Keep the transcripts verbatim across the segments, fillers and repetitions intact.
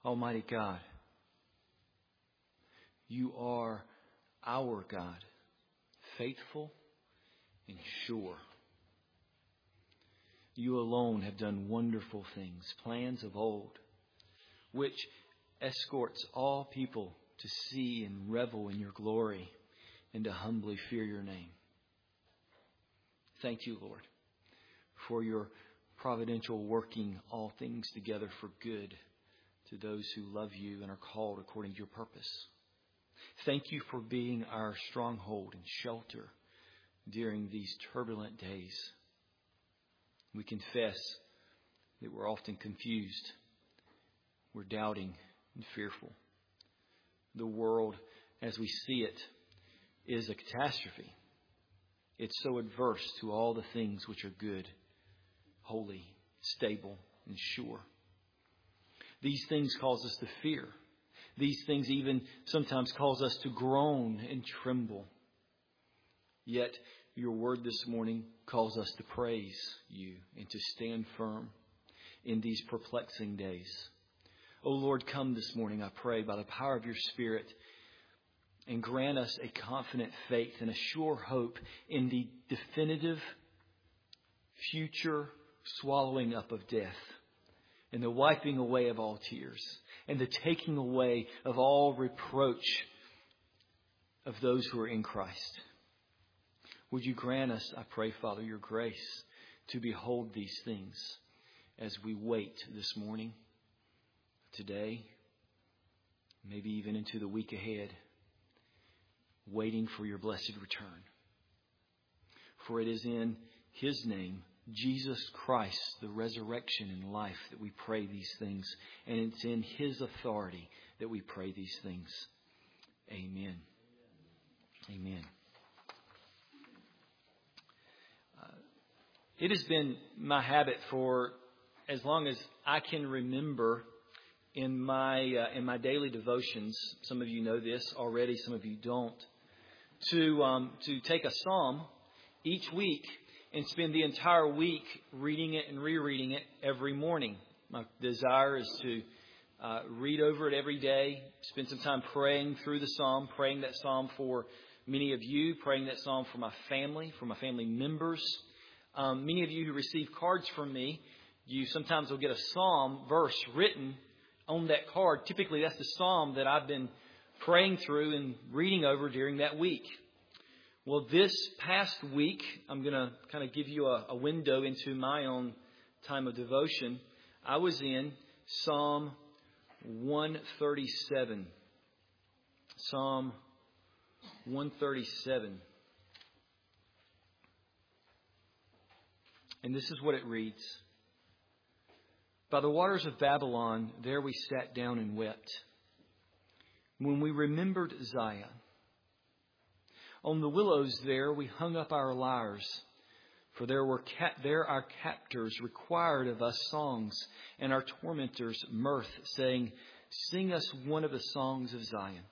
Almighty God, You are our God, faithful and sure. You alone have done wonderful things, plans of old, which escorts all people to see and revel in Your glory and to humbly fear Your name. Thank You, Lord, for Your providential working all things together for good to those who love You and are called according to Your purpose. Thank You for being our stronghold and shelter during these turbulent days. We confess that we're often confused. We're doubting and fearful. The world, as we see it, is a catastrophe. It's so adverse to all the things which are good, holy, stable, and sure. These things cause us to fear. These things even sometimes cause us to groan and tremble. Yet, Your word this morning calls us to praise You and to stand firm in these perplexing days. Oh Lord, come this morning, I pray, by the power of Your Spirit, and grant us a confident faith and a sure hope in the definitive future swallowing up of death, and the wiping away of all tears, and the taking away of all reproach of those who are in Christ. Would You grant us, I pray, Father, Your grace to behold these things as we wait this morning, today, maybe even into the week ahead, waiting for Your blessed return. For it is in His name, Jesus Christ, the resurrection and life, that we pray these things. And it's in His authority that we pray these things. Amen. Amen. Uh, it has been my habit for as long as I can remember in my uh, in my daily devotions. Some of you know this already, some of you don't. To um, to take a psalm each week and spend the entire week reading it and rereading it every morning. My desire is to uh, read over it every day, spend some time praying through the psalm, praying that psalm for many of you, praying that psalm for my family, for my family members. Um, many of you who receive cards from me, you sometimes will get a psalm verse written on that card. Typically, that's the psalm that I've been praying through and reading over during that week. Well, this past week, I'm going to kind of give you a, a window into my own time of devotion. I was in Psalm one thirty-seven. Psalm one thirty-seven. And this is what it reads. By the waters of Babylon, there we sat down and wept. When we remembered Zion. On the willows there we hung up our lyres, for there were ca- there our captors required of us songs, and our tormentors mirth, saying, Sing us one of the songs of Zion.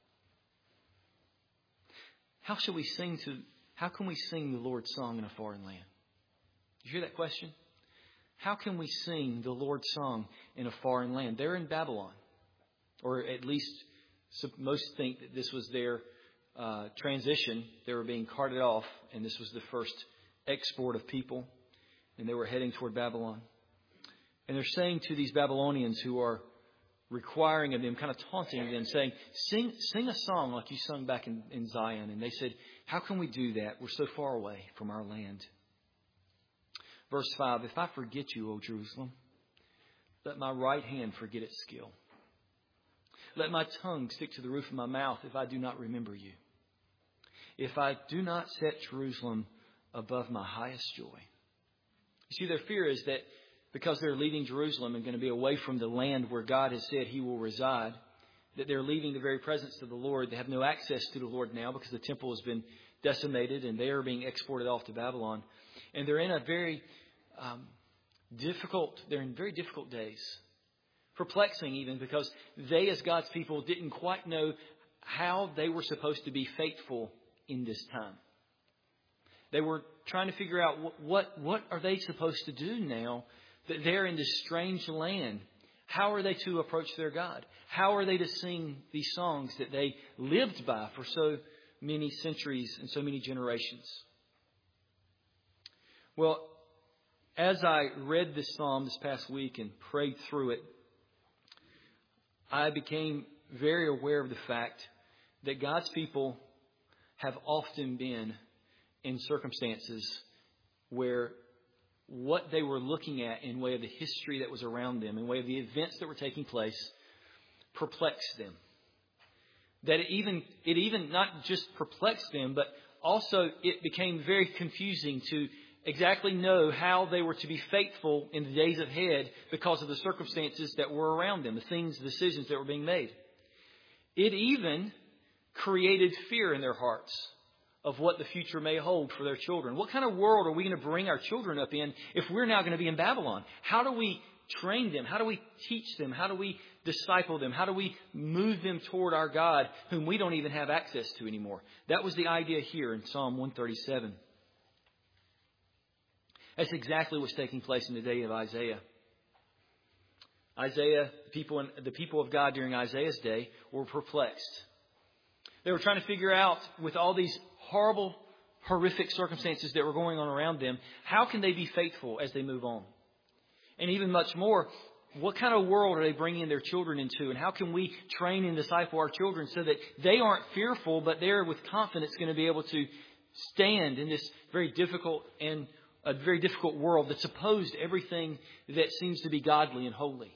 How shall we sing to? How can we sing the Lord's song in a foreign land? You hear that question? How can we sing the Lord's song in a foreign land? They're in Babylon, or at least most think that this was their Uh, transition. They were being carted off, and this was the first export of people, and they were heading toward Babylon. And they're saying to these Babylonians who are requiring of them, kind of taunting them, saying, sing sing a song like you sung back in, in Zion. And they said, how can we do that? We're so far away from our land. Verse five, if I forget you, O Jerusalem, let my right hand forget its skill. Let my tongue stick to the roof of my mouth if I do not remember you. If I do not set Jerusalem above my highest joy. You see, their fear is that because they're leaving Jerusalem and going to be away from the land where God has said He will reside, that they're leaving the very presence of the Lord. They have no access to the Lord now because the temple has been decimated and they are being exported off to Babylon. And they're in a very um, difficult, they're in very difficult days. Perplexing even, because they as God's people didn't quite know how they were supposed to be faithful in this time. They were trying to figure out what, what, what are they supposed to do now that they're in this strange land. How are they to approach their God? How are they to sing these songs that they lived by for so many centuries and so many generations? Well, as I read this psalm this past week and prayed through it, I became very aware of the fact that God's people have often been in circumstances where what they were looking at in way of the history that was around them, in way of the events that were taking place, perplexed them. That it even, it even not just perplexed them, but also it became very confusing to exactly know how they were to be faithful in the days ahead because of the circumstances that were around them, the things, the decisions that were being made. It even created fear in their hearts of what the future may hold for their children. What kind of world are we going to bring our children up in if we're now going to be in Babylon? How do we train them? How do we teach them? How do we disciple them? How do we move them toward our God, whom we don't even have access to anymore? That was the idea here in Psalm one thirty-seven. That's exactly what's taking place in the day of Isaiah. Isaiah, people, the people of God during Isaiah's day were perplexed. They were trying to figure out, with all these horrible, horrific circumstances that were going on around them, how can they be faithful as they move on? And even much more, what kind of world are they bringing their children into? And how can we train and disciple our children so that they aren't fearful, but they're with confidence going to be able to stand in this very difficult and a very difficult world that's opposed to everything that seems to be godly and holy.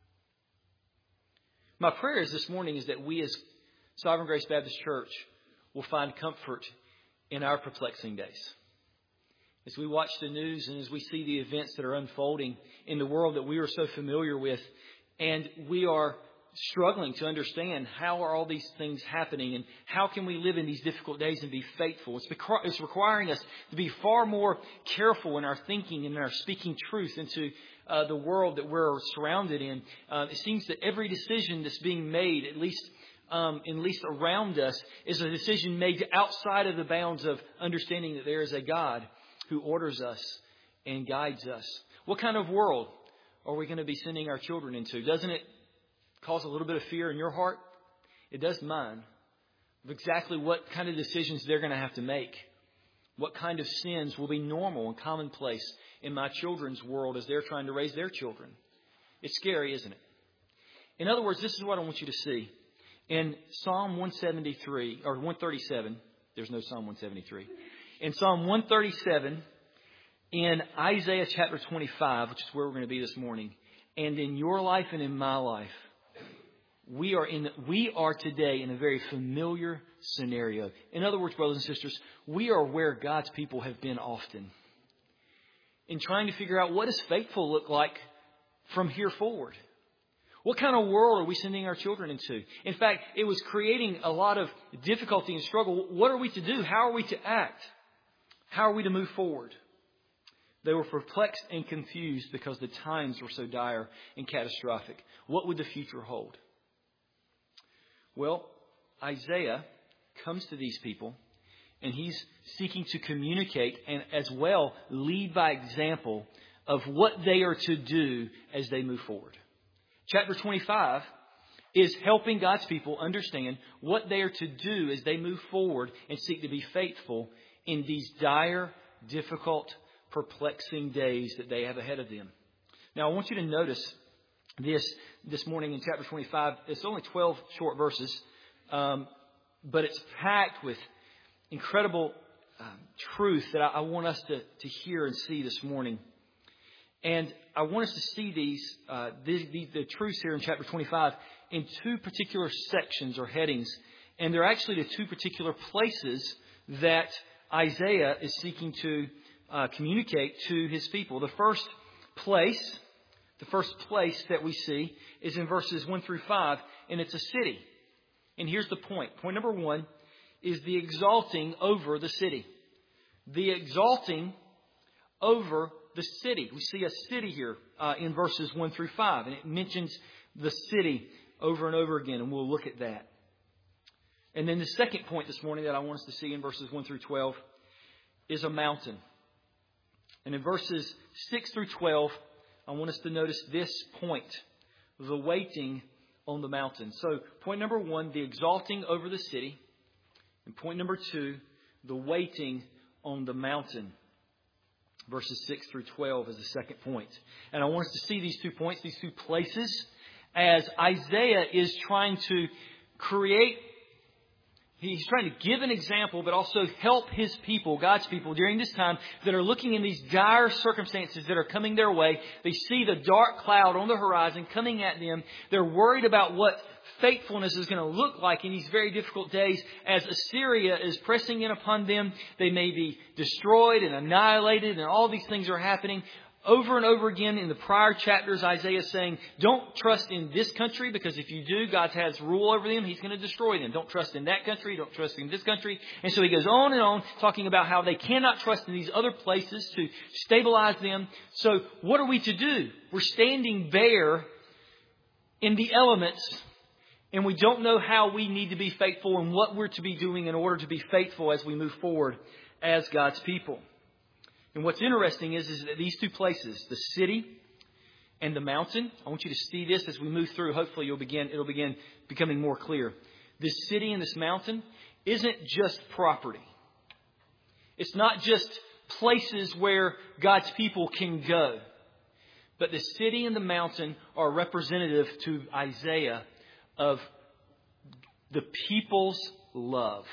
My prayer is this morning is that we as Sovereign Grace Baptist Church will find comfort in our perplexing days. As we watch the news and as we see the events that are unfolding in the world that we are so familiar with, and we are struggling to understand how are all these things happening and how can we live in these difficult days and be faithful. It's, beca- it's requiring us to be far more careful in our thinking and in our speaking truth into uh, the world that we're surrounded in. Uh, it seems that every decision that's being made, at least um, at least around us, is a decision made outside of the bounds of understanding that there is a God who orders us and guides us. What kind of world are we going to be sending our children into? Doesn't it cause a little bit of fear in your heart? It does mine. Of exactly what kind of decisions they're going to have to make. What kind of sins will be normal and commonplace in my children's world as they're trying to raise their children. It's scary, isn't it? In other words, this is what I want you to see. In Psalm one seventy-three, or one thirty-seven, there's no Psalm one seventy-three. In Psalm one thirty-seven, in Isaiah chapter twenty-five, which is where we're going to be this morning, and in your life and in my life, we are in we are today in a very familiar scenario. In other words, brothers and sisters, we are where God's people have been often. In trying to figure out what does faithful look like from here forward. What kind of world are we sending our children into? In fact, it was creating a lot of difficulty and struggle. What are we to do? How are we to act? How are we to move forward? They were perplexed and confused because the times were so dire and catastrophic. What would the future hold? Well, Isaiah comes to these people and he's seeking to communicate and as well lead by example of what they are to do as they move forward. Chapter twenty-five is helping God's people understand what they are to do as they move forward and seek to be faithful in these dire, difficult, perplexing days that they have ahead of them. Now, I want you to notice this this morning in chapter twenty-five. It's only twelve short verses, um, but it's packed with incredible um, truth that I, I want us to, to hear and see this morning. And I want us to see these, uh, the, the, the truths here in chapter twenty-five in two particular sections or headings. And they're actually the two particular places that Isaiah is seeking to uh, communicate to his people. The first place, the first place that we see is in verses one through five, and it's a city. And here's the point. Point number one is the exalting over the city. The exalting over the city. We see a city here uh, in verses one through five, and it mentions the city over and over again, and we'll look at that. And then the second point this morning that I want us to see in verses one through twelve is a mountain. And in verses six through twelve, I want us to notice this point the waiting on the mountain. So point number one, the exalting over the city. And point number two, the waiting on the mountain. Verses six through twelve is the second point. And I want us to see these two points, these two places, as Isaiah is trying to create, he's trying to give an example, but also help his people, God's people, during this time that are looking in these dire circumstances that are coming their way. They see the dark cloud on the horizon coming at them. They're worried about what faithfulness is going to look like in these very difficult days as Assyria is pressing in upon them. They may be destroyed and annihilated, and all these things are happening. Over and over again in the prior chapters, Isaiah is saying, don't trust in this country, because if you do, God has rule over them. He's going to destroy them. Don't trust in that country. Don't trust in this country. And so he goes on and on talking about how they cannot trust in these other places to stabilize them. So what are we to do? We're standing bare in the elements, and we don't know how we need to be faithful and what we're to be doing in order to be faithful as we move forward as God's people. And what's interesting is, is that these two places, the city and the mountain, I want you to see this as we move through. Hopefully you'll begin, it'll begin becoming more clear. This city and this mountain isn't just property. It's not just places where God's people can go. But the city and the mountain are representative to Isaiah of the people's love.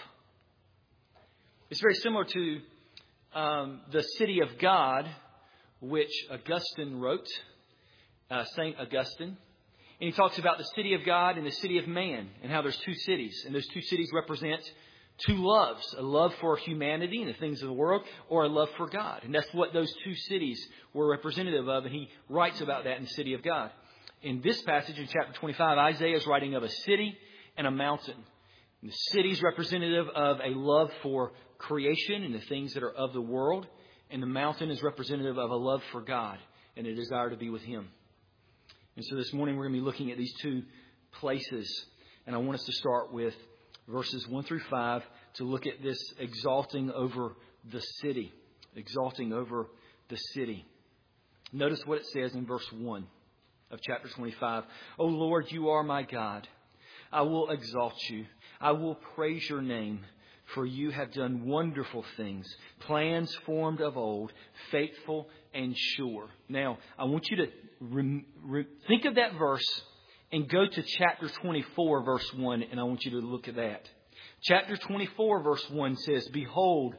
It's very similar to Um, the City of God, which Augustine wrote, uh, Saint Augustine. And he talks about the city of God and the city of man, and how there's two cities. And those two cities represent two loves, a love for humanity and the things of the world, or a love for God. And that's what those two cities were representative of. And he writes about that in the city of God. In this passage in chapter twenty-five, Isaiah is writing of a city and a mountain. And the city is representative of a love for creation and the things that are of the world. And the mountain is representative of a love for God and a desire to be with Him. And so this morning we're going to be looking at these two places. And I want us to start with verses one through five to look at this exalting over the city. Exalting over the city. Notice what it says in verse one of chapter twenty-five. O Lord, you are my God. I will exalt you. I will praise your name. For you have done wonderful things, plans formed of old, faithful and sure. Now, I want you to re- re- think of that verse and go to chapter twenty-four, verse one, and I want you to look at that. Chapter twenty-four, verse one says, Behold,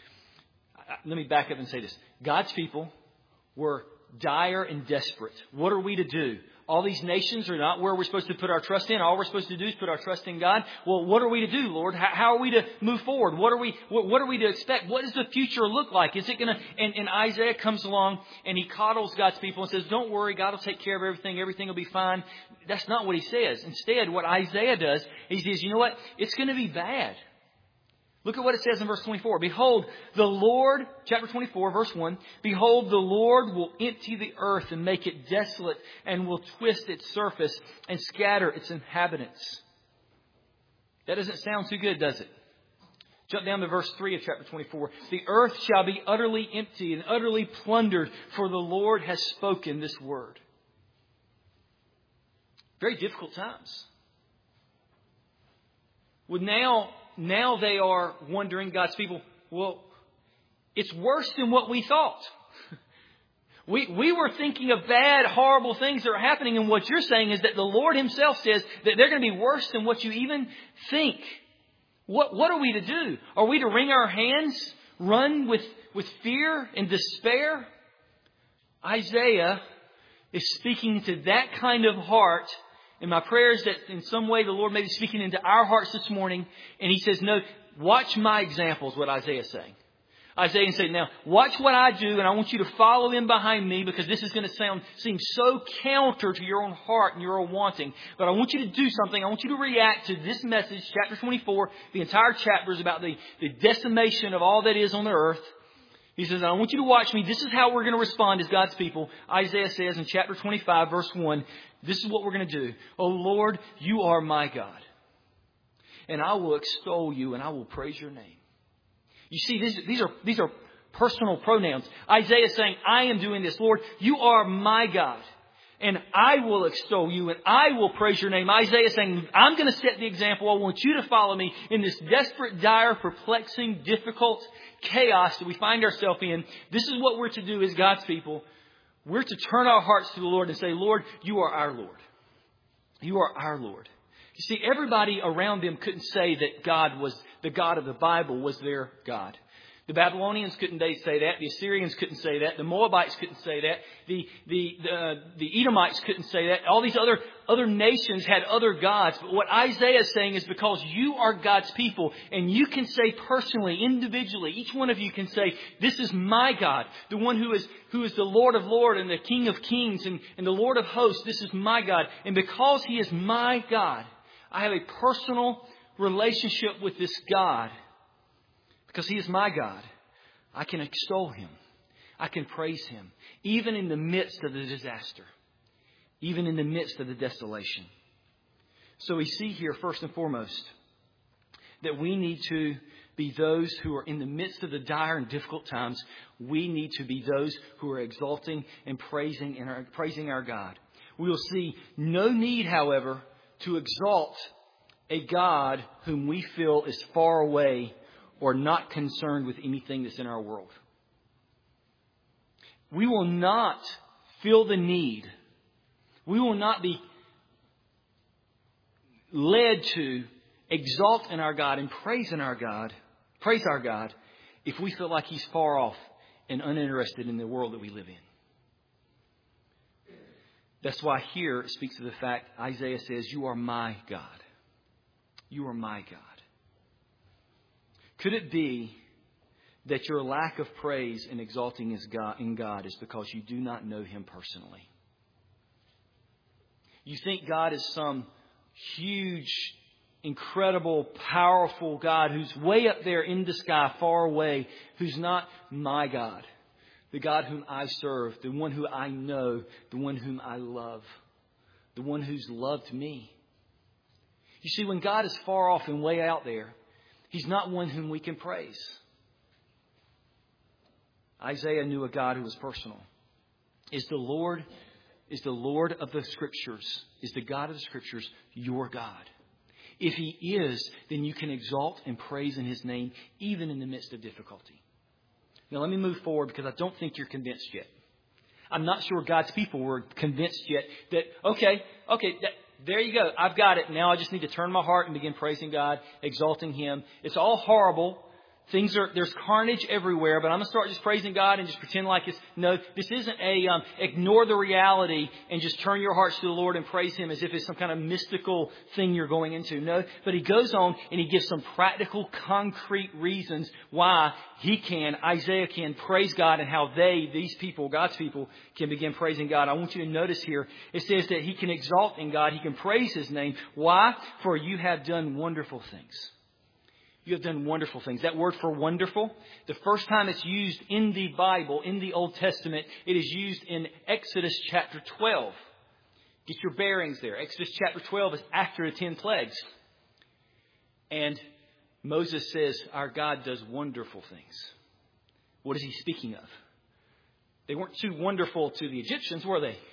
let me back up and say this. God's people were dire and desperate. What are we to do? All these nations are not where we're supposed to put our trust in. All we're supposed to do is put our trust in God. Well, what are we to do, Lord? How, how are we to move forward? What are we, what, what are we to expect? What does the future look like? Is it going to, and, and Isaiah comes along and he coddles God's people and says, don't worry, God will take care of everything. Everything will be fine. That's not what he says. Instead, what Isaiah does, he says, you know what? It's going to be bad. Look at what it says in verse twenty-four. Behold, the Lord, chapter twenty-four, verse one. Behold, the Lord will empty the earth and make it desolate, and will twist its surface and scatter its inhabitants. That doesn't sound too good, does it? Jump down to verse three of chapter twenty-four. The earth shall be utterly empty and utterly plundered, for the Lord has spoken this word. Very difficult times. Well, now... Now they are wondering, God's people, well, it's worse than what we thought. We we were thinking of bad, horrible things that are happening. And what you're saying is that the Lord Himself says that they're going to be worse than what you even think. What what are we to do? Are we to wring our hands, run with, with fear and despair? Isaiah is speaking to that kind of heart. And my prayer is that in some way the Lord may be speaking into our hearts this morning. And He says, no, watch my examples, what Isaiah is saying. Isaiah said, now, watch what I do, and I want you to follow in behind me, because this is going to sound seem so counter to your own heart and your own wanting. But I want you to do something. I want you to react to this message, chapter twenty-four. The entire chapter is about the, the decimation of all that is on the earth. He says, I want you to watch me. This is how we're going to respond as God's people. Isaiah says in chapter twenty-five, verse one, this is what we're going to do. O Lord, you are my God, and I will extol you and I will praise your name. You see, these, these are these are personal pronouns. Isaiah is saying, I am doing this. Lord, you are my God. and I will extol you and I will praise your name. Isaiah is saying, I'm going to set the example. I want you to follow me in this desperate, dire, perplexing, difficult chaos that we find ourselves in. This is what we're to do as God's people. We're to turn our hearts to the Lord and say, Lord, you are our Lord. You are our Lord. You see, everybody around them couldn't say that God was, the God of the Bible was their God. The Babylonians couldn't say that. The Assyrians couldn't say that. The Moabites couldn't say that. The the the, uh, the Edomites couldn't say that. All these other other nations had other gods. But what Isaiah is saying is because you are God's people, and you can say personally, individually, each one of you can say, "This is my God, the one who is who is the Lord of Lords and the King of Kings and, and the Lord of Hosts. This is my God, and because He is my God, I have a personal relationship with this God." Because He is my God, I can extol Him. I can praise Him. Even in the midst of the disaster. Even in the midst of the desolation. So we see here, first and foremost, that we need to be those who are in the midst of the dire and difficult times. We need to be those who are exalting and praising and are praising our God. We will see no need, however, to exalt a God whom we feel is far away or not concerned with anything that's in our world. We will not feel the need. We will not be led to exalt in our God and praise in our God, praise our God, if we feel like He's far off and uninterested in the world that we live in. That's why here it speaks of the fact Isaiah says, "You are my God. You are my God." Could it be that your lack of praise and exalting in God is because you do not know Him personally? You think God is some huge, incredible, powerful God who's way up there in the sky, far away, who's not my God. The God whom I serve, the one who I know, the one whom I love, the one who's loved me. You see, when God is far off and way out there, He's not one whom we can praise. Isaiah knew a God who was personal. Is the Lord, is the Lord of the Scriptures, is the God of the Scriptures your God? If He is, then you can exalt and praise in His name even in the midst of difficulty. Now let me move forward because I don't think you're convinced yet. I'm not sure God's people were convinced yet that, okay, okay, that, there you go. I've got it. Now I just need to turn my heart and begin praising God, exalting Him. It's all horrible. Things are, there's carnage everywhere, but I'm going to start just praising God and just pretend like it's, no, this isn't a, um, ignore the reality and just turn your hearts to the Lord and praise Him as if it's some kind of mystical thing you're going into. No, but he goes on and he gives some practical, concrete reasons why he can, Isaiah can praise God and how they, these people, God's people, can begin praising God. I want you to notice here, it says that he can exalt in God, he can praise His name. Why? For you have done wonderful things. You have done wonderful things. That word for wonderful, the first time it's used in the Bible, in the Old Testament, it is used in Exodus chapter twelve. Get your bearings there. Exodus chapter twelve is after the ten plagues. And Moses says, our God does wonderful things. What is he speaking of? They weren't too wonderful to the Egyptians, were they?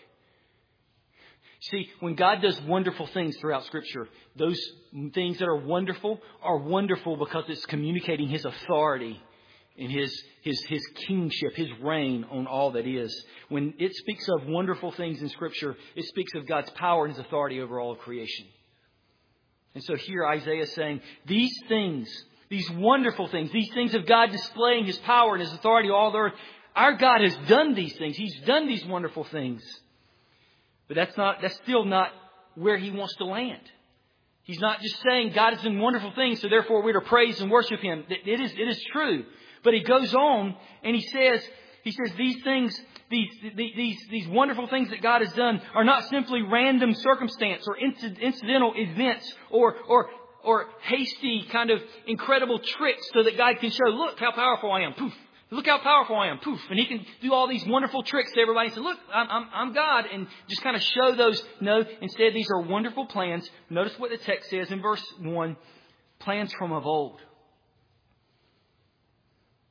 See, when God does wonderful things throughout Scripture, those things that are wonderful are wonderful because it's communicating His authority and His, His, His kingship, His reign on all that is. When it speaks of wonderful things in Scripture, it speaks of God's power and His authority over all of creation. And so here Isaiah is saying, these things, these wonderful things, these things of God displaying His power and His authority all the earth, our God has done these things. He's done these wonderful things. But that's not, that's still not where he wants to land. He's not just saying God has done wonderful things, so therefore we're to praise and worship Him. It is, it is true. But he goes on and he says, he says these things, these, these, these wonderful things that God has done are not simply random circumstance or incidental events or, or, or hasty kind of incredible tricks so that God can show, look how powerful I am. Poof. Look how powerful I am. Poof. And he can do all these wonderful tricks to everybody and say, look, I'm, I'm, I'm God. And just kind of show those. No, instead, these are wonderful plans. Notice what the text says in verse one. Plans from of old.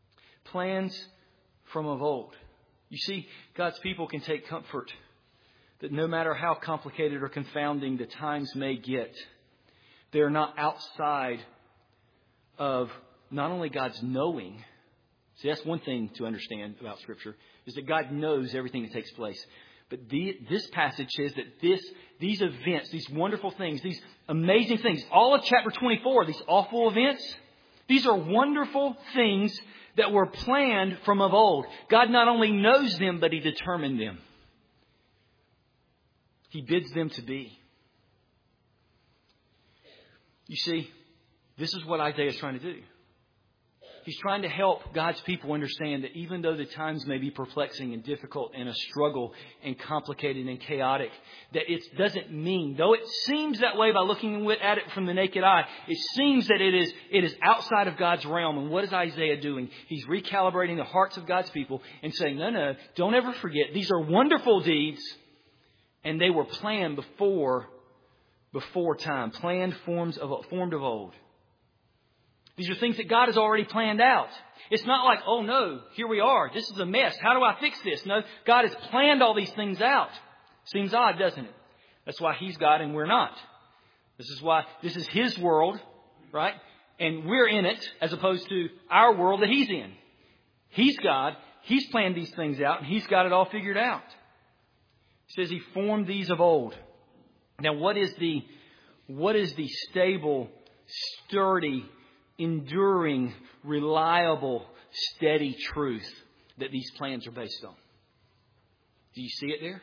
Plans from of old. You see, God's people can take comfort that no matter how complicated or confounding the times may get, they're not outside of not only God's knowing. See, that's one thing to understand about Scripture, is that God knows everything that takes place. But the, this passage says that this, these events, these wonderful things, these amazing things, all of chapter twenty-four, these awful events, these are wonderful things that were planned from of old. God not only knows them, but He determined them. He bids them to be. You see, this is what Isaiah is trying to do. He's trying to help God's people understand that even though the times may be perplexing and difficult and a struggle and complicated and chaotic, that it doesn't mean, though it seems that way by looking at it from the naked eye, it seems that it is, it is outside of God's realm. And what is Isaiah doing? He's recalibrating the hearts of God's people and saying, no, no, don't ever forget. These are wonderful deeds, and they were planned before, before time, planned forms of, formed of old. These are things that God has already planned out. It's not like, oh no, here we are. This is a mess. How do I fix this? No, God has planned all these things out. Seems odd, doesn't it? That's why He's God and we're not. This is why this is His world, right? And we're in it as opposed to our world that He's in. He's God. He's planned these things out and He's got it all figured out. He says He formed these of old. Now, what is the, what is the stable, sturdy, enduring, reliable, steady truth that these plans are based on? Do you see it there?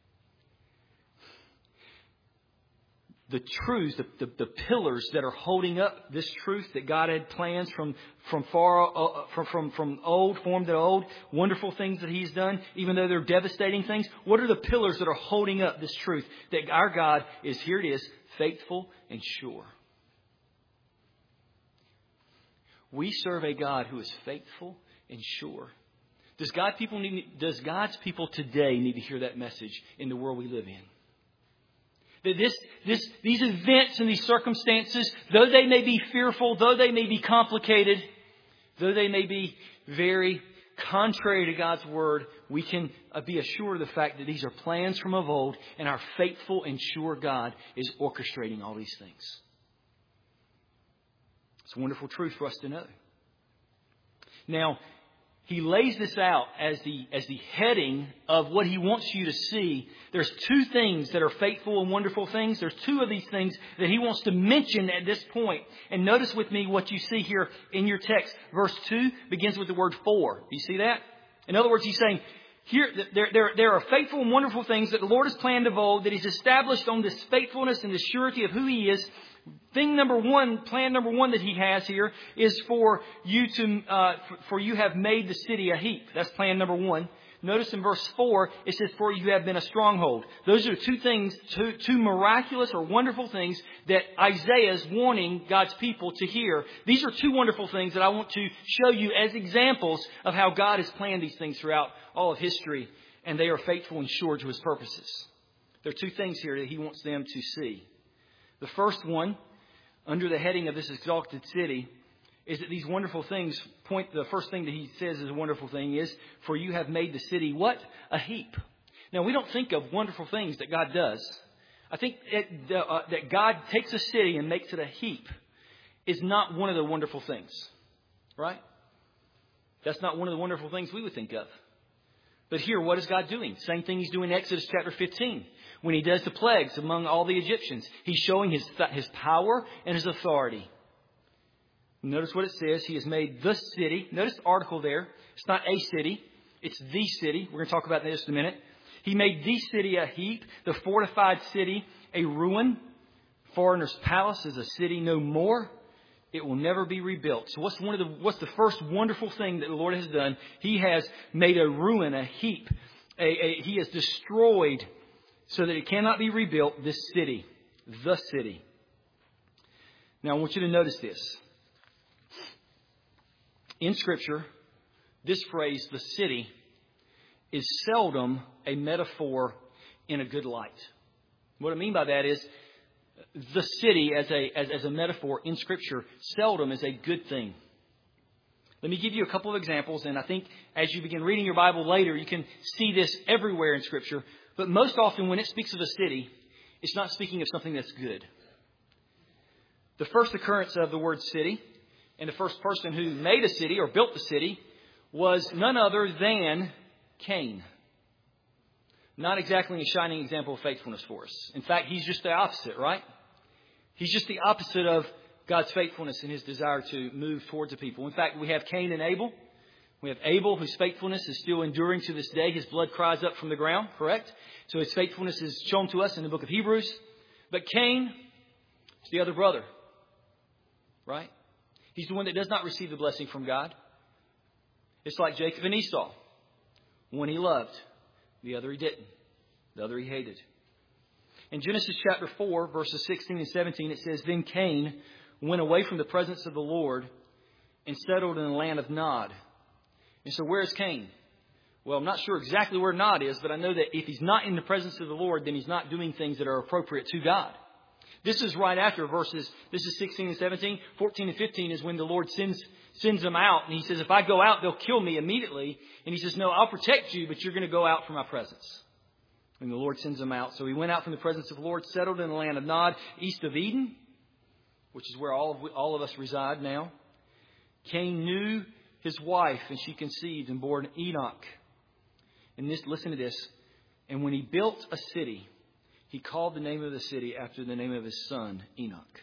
The truths, the, the, the pillars that are holding up this truth that God had plans from from far uh, from, from from old, formed of old, wonderful things that He's done, even though they're devastating things. What are the pillars that are holding up this truth that our God is, here it is, faithful and sure? We serve a God who is faithful and sure. Does God people need, does God's people today need to hear that message in the world we live in? That this, this, these events and these circumstances, though they may be fearful, though they may be complicated, though they may be very contrary to God's Word, we can be assured of the fact that these are plans from of old, and our faithful and sure God is orchestrating all these things. It's a wonderful truth for us to know. Now, He lays this out as the, as the heading of what He wants you to see. There's two things that are faithful and wonderful things. There's two of these things that He wants to mention at this point. And notice with me what you see here in your text. Verse two begins with the word for. Do you see that? In other words, He's saying, here, there, there, there are faithful and wonderful things that the Lord has planned of old, that He's established on this faithfulness and the surety of who He is. Thing number one, plan number one that He has here is for you to, uh, for you have made the city a heap. That's plan number one. Notice in verse four, it says, for you have been a stronghold. Those are two things, two, two miraculous or wonderful things that Isaiah is wanting God's people to hear. These are two wonderful things that I want to show you as examples of how God has planned these things throughout all of history, and they are faithful and sure to His purposes. There are two things here that He wants them to see. The first one, under the heading of this exalted city, is that these wonderful things point, the first thing that He says is a wonderful thing is, for you have made the city what? A heap. Now, we don't think of wonderful things that God does. I think it, uh, that God takes a city and makes it a heap is not one of the wonderful things. Right? That's not one of the wonderful things we would think of. But here, what is God doing? Same thing He's doing in Exodus chapter fifteen. When He does the plagues among all the Egyptians, He's showing His, His power and His authority. Notice what it says. He has made the city. Notice the article there. It's not a city. It's the city. We're going to talk about this in a minute. He made the city a heap, the fortified city a ruin. Foreigner's palace is a city no more. It will never be rebuilt. So what's one of the what's the first wonderful thing that the Lord has done? He has made a ruin, a heap. A, a, he has destroyed so that it cannot be rebuilt, this city, the city. Now, I want you to notice this. In Scripture, this phrase, the city, is seldom a metaphor in a good light. What I mean by that is, the city as a, as, as a metaphor in Scripture seldom is a good thing. Let me give you a couple of examples, and I think as you begin reading your Bible later, you can see this everywhere in Scripture. But most often when it speaks of a city, it's not speaking of something that's good. The first occurrence of the word city and the first person who made a city or built the city was none other than Cain. Not exactly a shining example of faithfulness for us. In fact, he's just the opposite, right? He's just the opposite of God's faithfulness and His desire to move towards the people. In fact, we have Cain and Abel. We have Abel, whose faithfulness is still enduring to this day. His blood cries up from the ground, correct? So his faithfulness is shown to us in the book of Hebrews. But Cain is the other brother, right? He's the one that does not receive the blessing from God. It's like Jacob and Esau. One he loved, the other he didn't. The other he hated. In Genesis chapter four, verses sixteen and seventeen, it says, Then Cain went away from the presence of the Lord and settled in the land of Nod. And so where is Cain? Well, I'm not sure exactly where Nod is, but I know that if he's not in the presence of the Lord, then he's not doing things that are appropriate to God. This is right after verses, this is sixteen and seventeen. fourteen and fifteen is when the Lord sends sends them out. And He says, if I go out, they'll kill me immediately. And He says, no, I'll protect you, but you're going to go out from my presence. And the Lord sends them out. So he went out from the presence of the Lord, settled in the land of Nod, east of Eden, which is where all of, all of us reside now. Cain knew his wife, and she conceived and bore Enoch. And this, listen to this. And when he built a city, he called the name of the city after the name of his son, Enoch.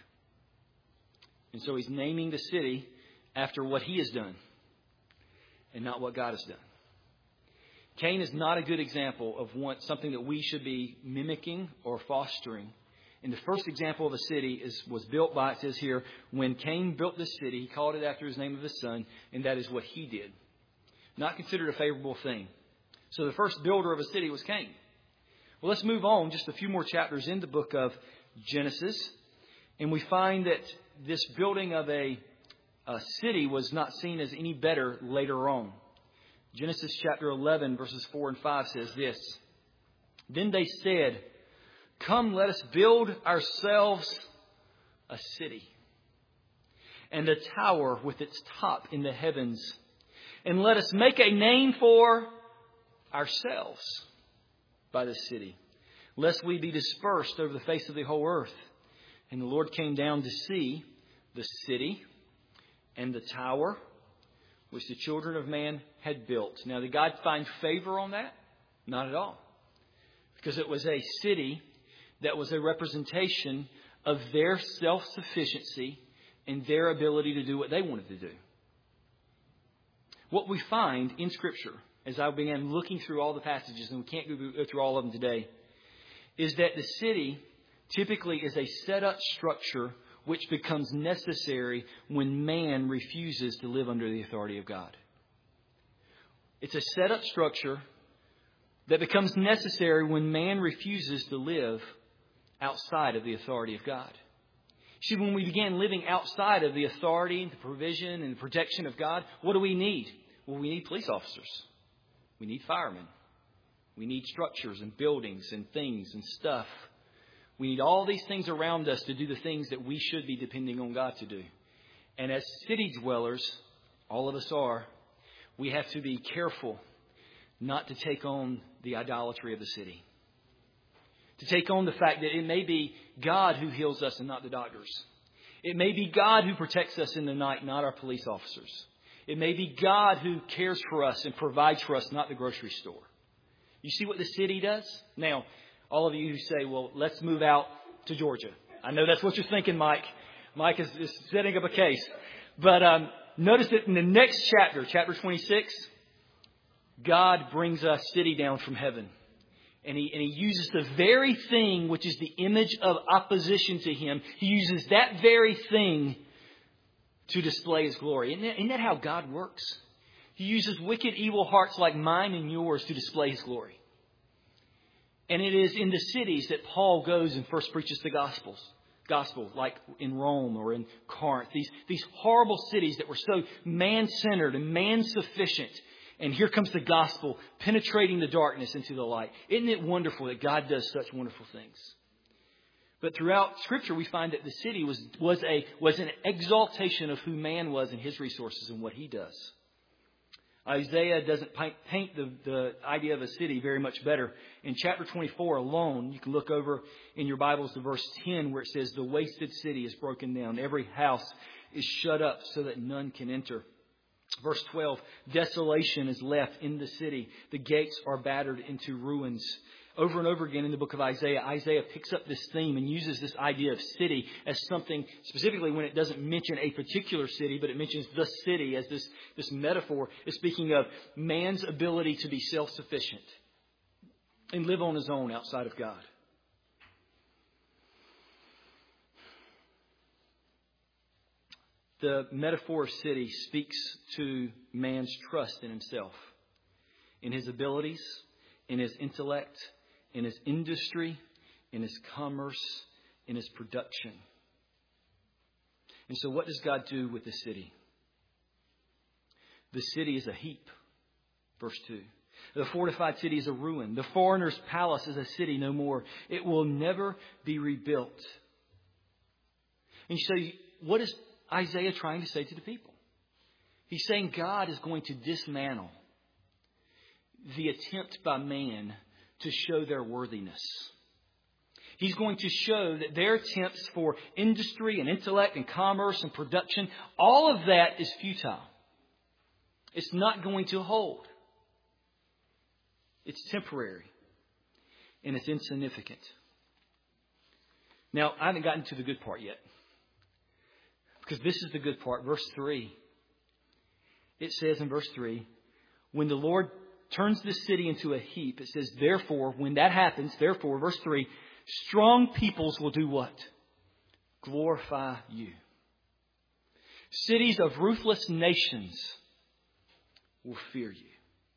And so he's naming the city after what he has done and not what God has done. Cain is not a good example of one, something that we should be mimicking or fostering. And the first example of a city is was built by, it says here, when Cain built this city, he called it after his name of his son, and that is what he did. Not considered a favorable thing. So the first builder of a city was Cain. Well, let's move on just a few more chapters in the book of Genesis. And we find that this building of a, a city was not seen as any better later on. Genesis chapter eleven, verses four and five says this. Then they said, Come, let us build ourselves a city, and a tower with its top in the heavens, and let us make a name for ourselves by the city, lest we be dispersed over the face of the whole earth. And the Lord came down to see the city and the tower which the children of man had built. Now, did God find favor on that? Not at all. Because it was a city that was a representation of their self-sufficiency and their ability to do what they wanted to do. What we find in Scripture, as I began looking through all the passages, and we can't go through all of them today, is that the city typically is a set-up structure which becomes necessary when man refuses to live under the authority of God. It's a set-up structure that becomes necessary when man refuses to live outside of the authority of God. See, when we began living outside of the authority, the provision, and the protection of God, what do we need? Well, we need police officers. We need firemen. We need structures and buildings and things and stuff. We need all these things around us to do the things that we should be depending on God to do. And as city dwellers, all of us are, we have to be careful not to take on the idolatry of the city. To take on the fact that it may be God who heals us and not the doctors. It may be God who protects us in the night, not our police officers. It may be God who cares for us and provides for us, not the grocery store. You see what the city does? Now, all of you who say, well, let's move out to Georgia. I know that's what you're thinking, Mike. Mike is, is setting up a case. But um, notice that in the next chapter, chapter twenty-six, God brings a city down from heaven. And he, and he uses the very thing which is the image of opposition to Him. He uses that very thing to display His glory. Isn't that, isn't that how God works? He uses wicked, evil hearts like mine and yours to display His glory. And it is in the cities that Paul goes and first preaches the Gospels. Gospel, like in Rome or in Corinth. These, these horrible cities that were so man-centered and man-sufficient. And here comes the gospel penetrating the darkness into the light. Isn't it wonderful that God does such wonderful things? But throughout Scripture, we find that the city was, was, a, was an exaltation of who man was and his resources and what he does. Isaiah doesn't paint the, the idea of a city very much better. In chapter twenty-four alone, you can look over in your Bibles to verse ten where it says, the wasted city is broken down. Every house is shut up so that none can enter. Verse twelve, desolation is left in the city. The gates are battered into ruins. Over and over again in the book of Isaiah, Isaiah picks up this theme and uses this idea of city as something, specifically when it doesn't mention a particular city, but it mentions the city as this, this metaphor is speaking of man's ability to be self-sufficient and live on his own outside of God. The metaphor of city speaks to man's trust in himself, in his abilities, in his intellect, in his industry, in his commerce, in his production. And so what does God do with the city? The city is a heap. Verse two. The fortified city is a ruin. The foreigner's palace is a city no more. It will never be rebuilt. And you say, what is Isaiah trying to say to the people? He's saying God is going to dismantle the attempt by man to show their worthiness. He's going to show that their attempts for industry and intellect and commerce and production, all of that is futile. It's not going to hold. It's temporary. And it's insignificant. Now, I haven't gotten to the good part yet. Because this is the good part. Verse three. It says in verse three, when the Lord turns the city into a heap, it says, therefore, when that happens, therefore, verse three, strong peoples will do what? Glorify you. Cities of ruthless nations will fear you.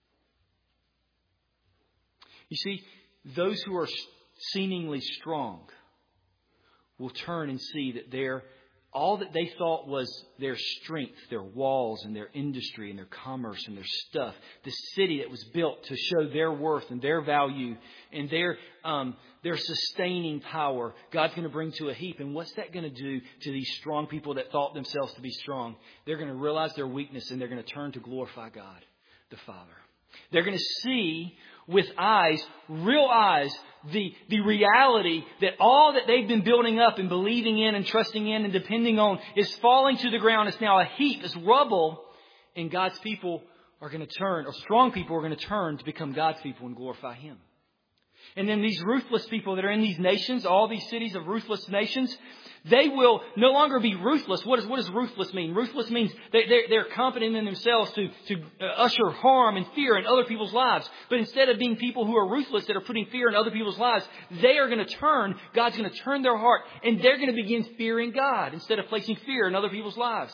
You see, those who are seemingly strong will turn and see that they're all that they thought was their strength, their walls and their industry and their commerce and their stuff, the city that was built to show their worth and their value and their um, their sustaining power, God's going to bring to a heap. And what's that going to do to these strong people that thought themselves to be strong? They're going to realize their weakness and they're going to turn to glorify God, the Father. They're going to see with eyes, real eyes, the, the reality that all that they've been building up and believing in and trusting in and depending on is falling to the ground. It's now a heap, it's rubble. And God's people are going to turn, or strong people are going to turn to become God's people and glorify Him. And then these ruthless people that are in these nations, all these cities of ruthless nations, they will no longer be ruthless. What, is, what does ruthless mean? Ruthless means they, they're, they're confident in themselves to, to usher harm and fear in other people's lives. But instead of being people who are ruthless that are putting fear in other people's lives, they are going to turn, God's going to turn their heart, and they're going to begin fearing God instead of placing fear in other people's lives.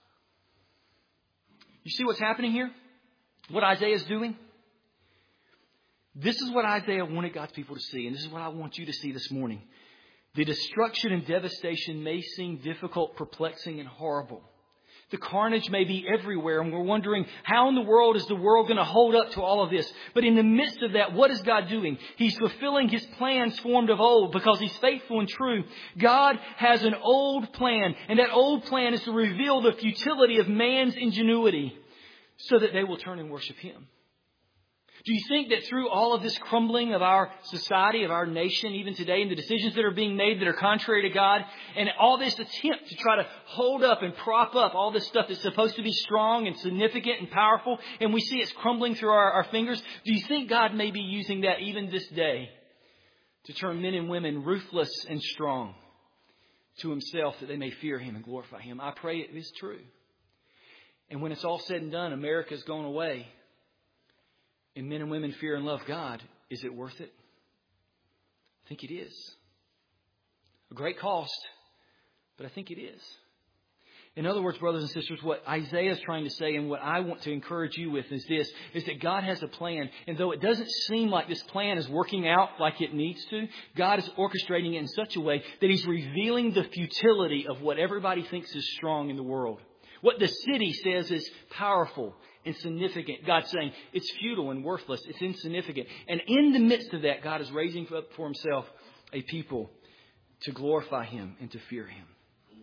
You see what's happening here? What Isaiah is doing? This is what Isaiah wanted God's people to see, and this is what I want you to see this morning. The destruction and devastation may seem difficult, perplexing, and horrible. The carnage may be everywhere, and we're wondering, how in the world is the world going to hold up to all of this? But in the midst of that, what is God doing? He's fulfilling His plans formed of old because He's faithful and true. God has an old plan, and that old plan is to reveal the futility of man's ingenuity so that they will turn and worship Him. Do you think that through all of this crumbling of our society, of our nation, even today, and the decisions that are being made that are contrary to God, and all this attempt to try to hold up and prop up all this stuff that's supposed to be strong and significant and powerful, and we see it's crumbling through our, our fingers, do you think God may be using that even this day to turn men and women ruthless and strong to Himself that they may fear Him and glorify Him? I pray it is true. And when it's all said and done, America's gone away, and men and women fear and love God, is it worth it? I think it is. A great cost, but I think it is. In other words, brothers and sisters, what Isaiah is trying to say and what I want to encourage you with is this, is that God has a plan. And though it doesn't seem like this plan is working out like it needs to, God is orchestrating it in such a way that He's revealing the futility of what everybody thinks is strong in the world. What the city says is powerful and significant. God's saying it's futile and worthless. It's insignificant. And in the midst of that, God is raising up for Himself a people to glorify Him and to fear Him.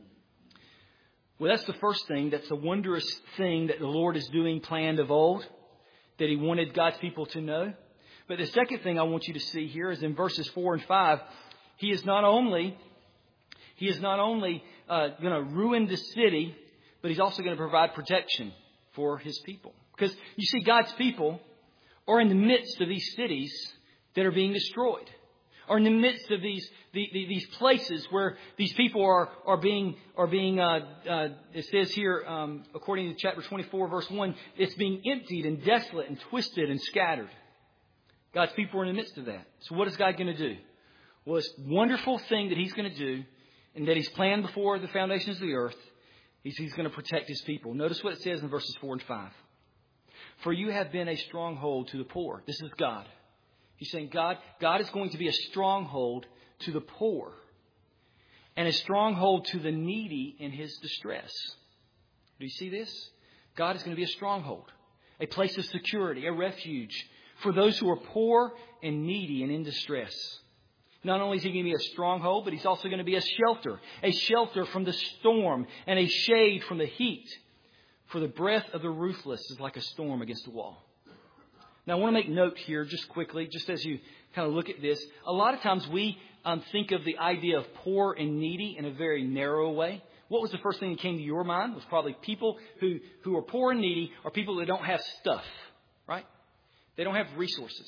Well, that's the first thing. That's a wondrous thing that the Lord is doing, planned of old. that he wanted God's people to know. But the second thing I want you to see here is in verses four and five, he is not only, he is not only uh, going to ruin the city, but he's also going to provide protection for his people. Because you see, God's people are in the midst of these cities that are being destroyed, or in the midst of these the, the, these places where these people are are being are being. Uh, uh, it says here, um, according to chapter twenty-four, verse one, it's being emptied and desolate and twisted and scattered. God's people are in the midst of that. So what is God going to do? Well, this wonderful thing that He's going to do, and that He's planned before the foundations of the earth, is He's going to protect His people. Notice what it says in verses four and five. For you have been a stronghold to the poor. This is God. He's saying God, God is going to be a stronghold to the poor and a stronghold to the needy in his distress. Do you see this? God is going to be a stronghold, a place of security, a refuge for those who are poor and needy and in distress. Not only is He going to be a stronghold, but He's also going to be a shelter, a shelter from the storm and a shade from the heat. For the breath of the ruthless is like a storm against a wall. Now, I want to make note here just quickly, just as you kind of look at this. A lot of times we um, think of the idea of poor and needy in a very narrow way. What was the first thing that came to your mind? It was probably people who, who are poor and needy are people that don't have stuff, right? They don't have resources.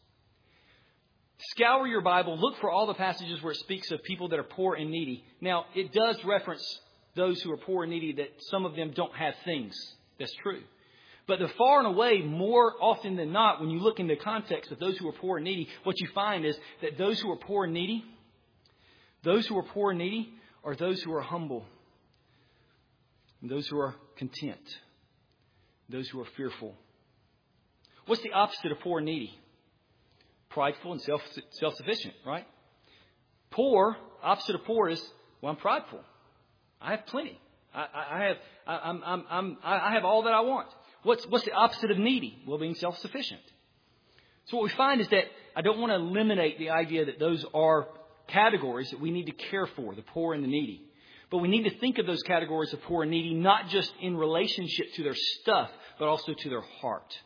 Scour your Bible. Look for all the passages where it speaks of people that are poor and needy. Now, it does reference those who are poor and needy, that some of them don't have things. That's true. But the far and away, more often than not, when you look in the context of those who are poor and needy, what you find is that those who are poor and needy, those who are poor and needy are those who are humble, and those who are content, those who are fearful. What's the opposite of poor and needy? Prideful and self, self-sufficient, right? Poor, opposite of poor is, well, I'm prideful. I have plenty. I, I have, I, I'm, I'm, I'm, I have all that I want. What's, what's the opposite of needy? Well, being self-sufficient. So what we find is that I don't want to eliminate the idea that those are categories that we need to care for, the poor and the needy. But we need to think of those categories of poor and needy not just in relationship to their stuff, but also to their heart.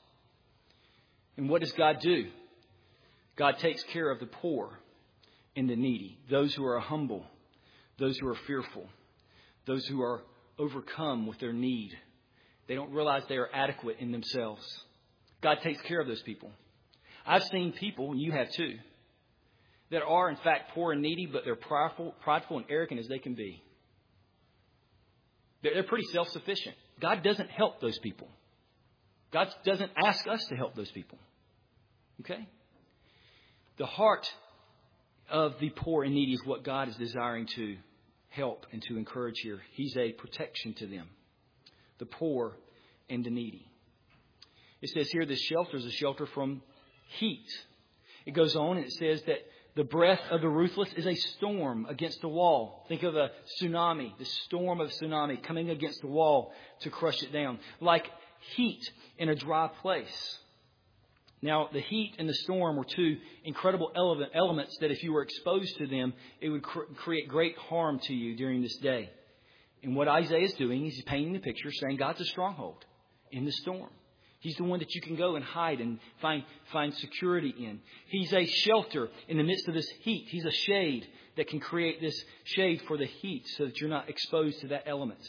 And what does God do? God takes care of the poor and the needy, those who are humble, those who are fearful, those who are overcome with their need. They don't realize they are adequate in themselves. God takes care of those people. I've seen people, and you have too, that are in fact poor and needy, but they're prideful, prideful and arrogant as they can be. They're, they're pretty self-sufficient. God doesn't help those people. God doesn't ask us to help those people. Okay? The heart of the poor and needy is what God is desiring to help and to encourage here. He's a protection to them, the poor and the needy. It says here this shelter is a shelter from heat. It goes on and it says that the breath of the ruthless is a storm against a wall. Think of a tsunami, the storm of tsunami coming against the wall to crush it down. Like heat in a dry place. Now, the heat and the storm were two incredible elements that if you were exposed to them, it would cr- create great harm to you during this day. And what Isaiah is doing is he's painting the picture saying God's a stronghold in the storm. He's the one that you can go and hide and find find security in. He's a shelter in the midst of this heat. He's a shade that can create this shade for the heat so that you're not exposed to that element.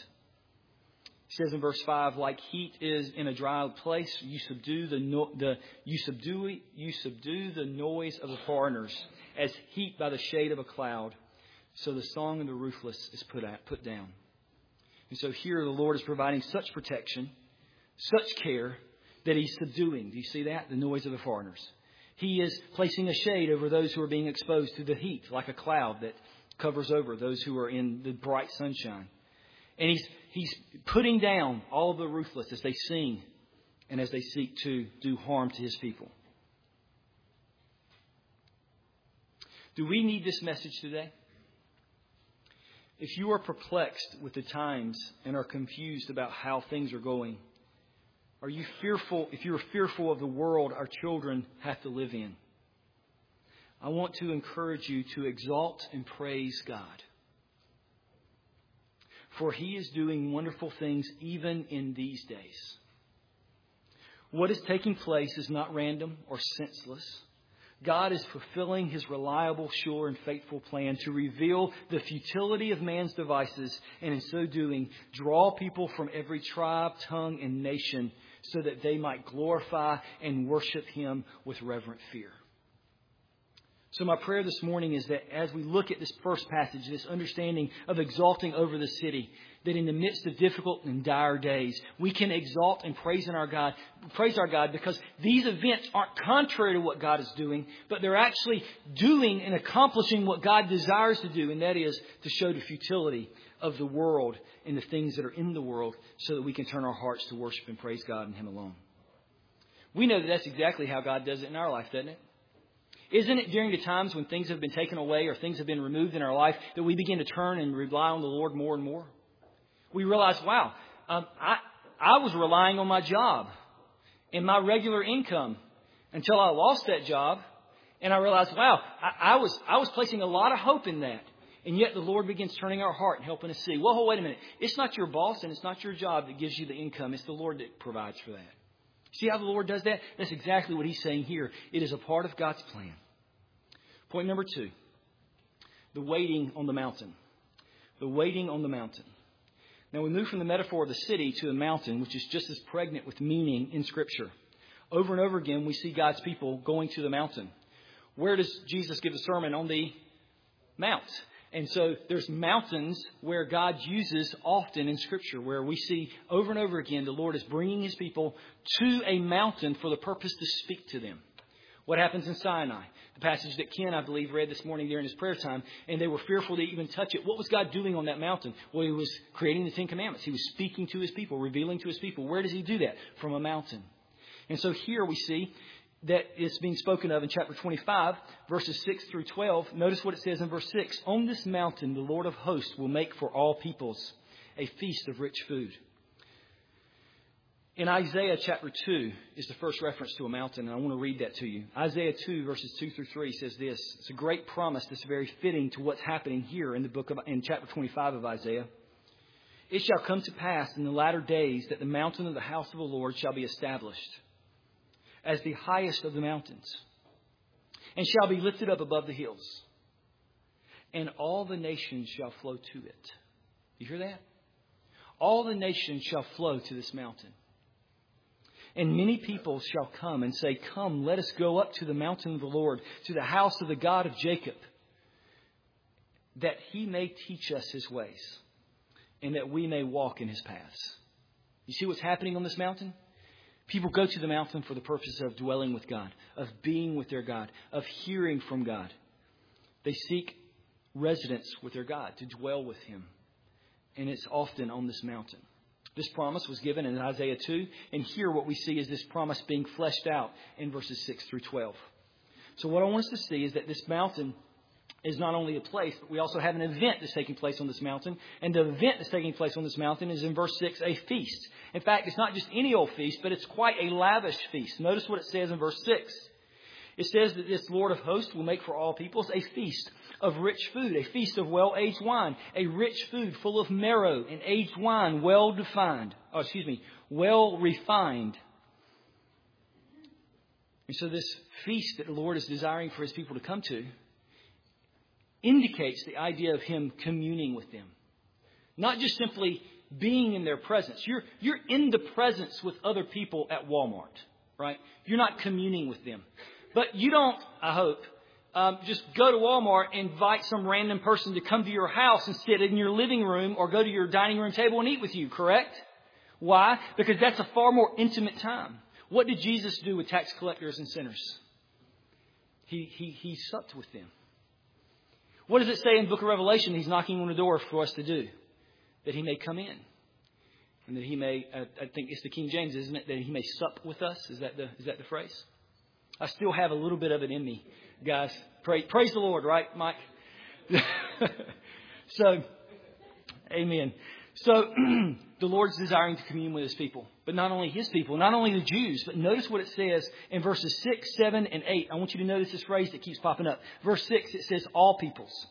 He says in verse five, like heat is in a dry place, you subdue the no, the you subdue you subdue the noise of the foreigners, as heat by the shade of a cloud. So the song of the ruthless is put out, put down. And so here the Lord is providing such protection, such care, that He's subduing. Do you see that? The noise of the foreigners. He is placing a shade over those who are being exposed to the heat, like a cloud that covers over those who are in the bright sunshine. And He's He's putting down all of the ruthless as they sing and as they seek to do harm to His people. Do we need this message today? If you are perplexed with the times and are confused about how things are going, are you fearful, if you are fearful of the world our children have to live in, I want to encourage you to exalt and praise God. For He is doing wonderful things even in these days. What is taking place is not random or senseless. God is fulfilling His reliable, sure, and faithful plan to reveal the futility of man's devices, and in so doing, draw people from every tribe, tongue, and nation so that they might glorify and worship Him with reverent fear. So my prayer this morning is that as we look at this first passage, this understanding of exalting over the city, that in the midst of difficult and dire days, we can exalt and praise in our God, praise our God, because these events aren't contrary to what God is doing, but they're actually doing and accomplishing what God desires to do, and that is to show the futility of the world and the things that are in the world so that we can turn our hearts to worship and praise God and Him alone. We know that that's exactly how God does it in our life, doesn't it? Isn't it during the times when things have been taken away or things have been removed in our life that we begin to turn and rely on the Lord more and more? We realize, wow, um, I, I was relying on my job and my regular income until I lost that job. And I realized, wow, I, I was I was placing a lot of hope in that. And yet the Lord begins turning our heart and helping us see, well, wait a minute. It's not your boss and it's not your job that gives you the income. It's the Lord that provides for that. See how the Lord does that? That's exactly what He's saying here. It is a part of God's plan. Point number two, the waiting on the mountain. The waiting on the mountain. Now we move from the metaphor of the city to a mountain, which is just as pregnant with meaning in Scripture. Over and over again, we see God's people going to the mountain. Where does Jesus give a sermon? On the mount. And so there's mountains where God uses often in Scripture, where we see over and over again the Lord is bringing His people to a mountain for the purpose to speak to them. What happens in Sinai? The passage that Ken, I believe, read this morning during his prayer time, and they were fearful to even touch it. What was God doing on that mountain? Well, He was creating the Ten Commandments. He was speaking to His people, revealing to His people. Where does He do that? From a mountain. And so here we see that it's being spoken of in chapter twenty-five, verses six through twelve. Notice what it says in verse six. On this mountain, the Lord of hosts will make for all peoples a feast of rich food. In Isaiah chapter two is the first reference to a mountain, and I want to read that to you. Isaiah two, verses two through three says this. It's a great promise that's very fitting to what's happening here in the book of, in chapter twenty-five of Isaiah. It shall come to pass in the latter days that the mountain of the house of the Lord shall be established as the highest of the mountains, and shall be lifted up above the hills, and all the nations shall flow to it. You hear that? All the nations shall flow to this mountain. And many people shall come and say, come, let us go up to the mountain of the Lord, to the house of the God of Jacob, that He may teach us His ways, and that we may walk in His paths. You see what's happening on this mountain? People go to the mountain for the purpose of dwelling with God, of being with their God, of hearing from God. They seek residence with their God, to dwell with Him. And it's often on this mountain. This promise was given in Isaiah two. And here what we see is this promise being fleshed out in verses six through twelve. So what I want us to see is that this mountain is not only a place, but we also have an event that's taking place on this mountain. And the event that's taking place on this mountain is in verse six, a feast. In fact, it's not just any old feast, but it's quite a lavish feast. Notice what it says in verse six. It says that this Lord of hosts will make for all peoples a feast of rich food, a feast of well-aged wine, a rich food full of marrow and aged wine, well defined. Oh, excuse me, well refined. And so this feast that the Lord is desiring for His people to come to indicates the idea of Him communing with them. Not just simply being in their presence. You're, you're in the presence with other people at Walmart, right? You're not communing with them. But you don't, I hope, um, just go to Walmart and invite some random person to come to your house and sit in your living room or go to your dining room table and eat with you, correct? Why? Because that's a far more intimate time. What did Jesus do with tax collectors and sinners? He, he, he supped with them. What does it say in the book of Revelation? He's knocking on the door for us to do. That He may come in. And that He may, I, I think it's the King James, isn't it? That He may sup with us. Is that the, is that the phrase? I still have a little bit of it in me, guys. Praise, praise the Lord, right, Mike? So, amen. So, the Lord's desiring to commune with His people. But not only His people, not only the Jews, but notice what it says in verses six, seven, and eight. I want you to notice this phrase that keeps popping up. Verse six, it says all peoples.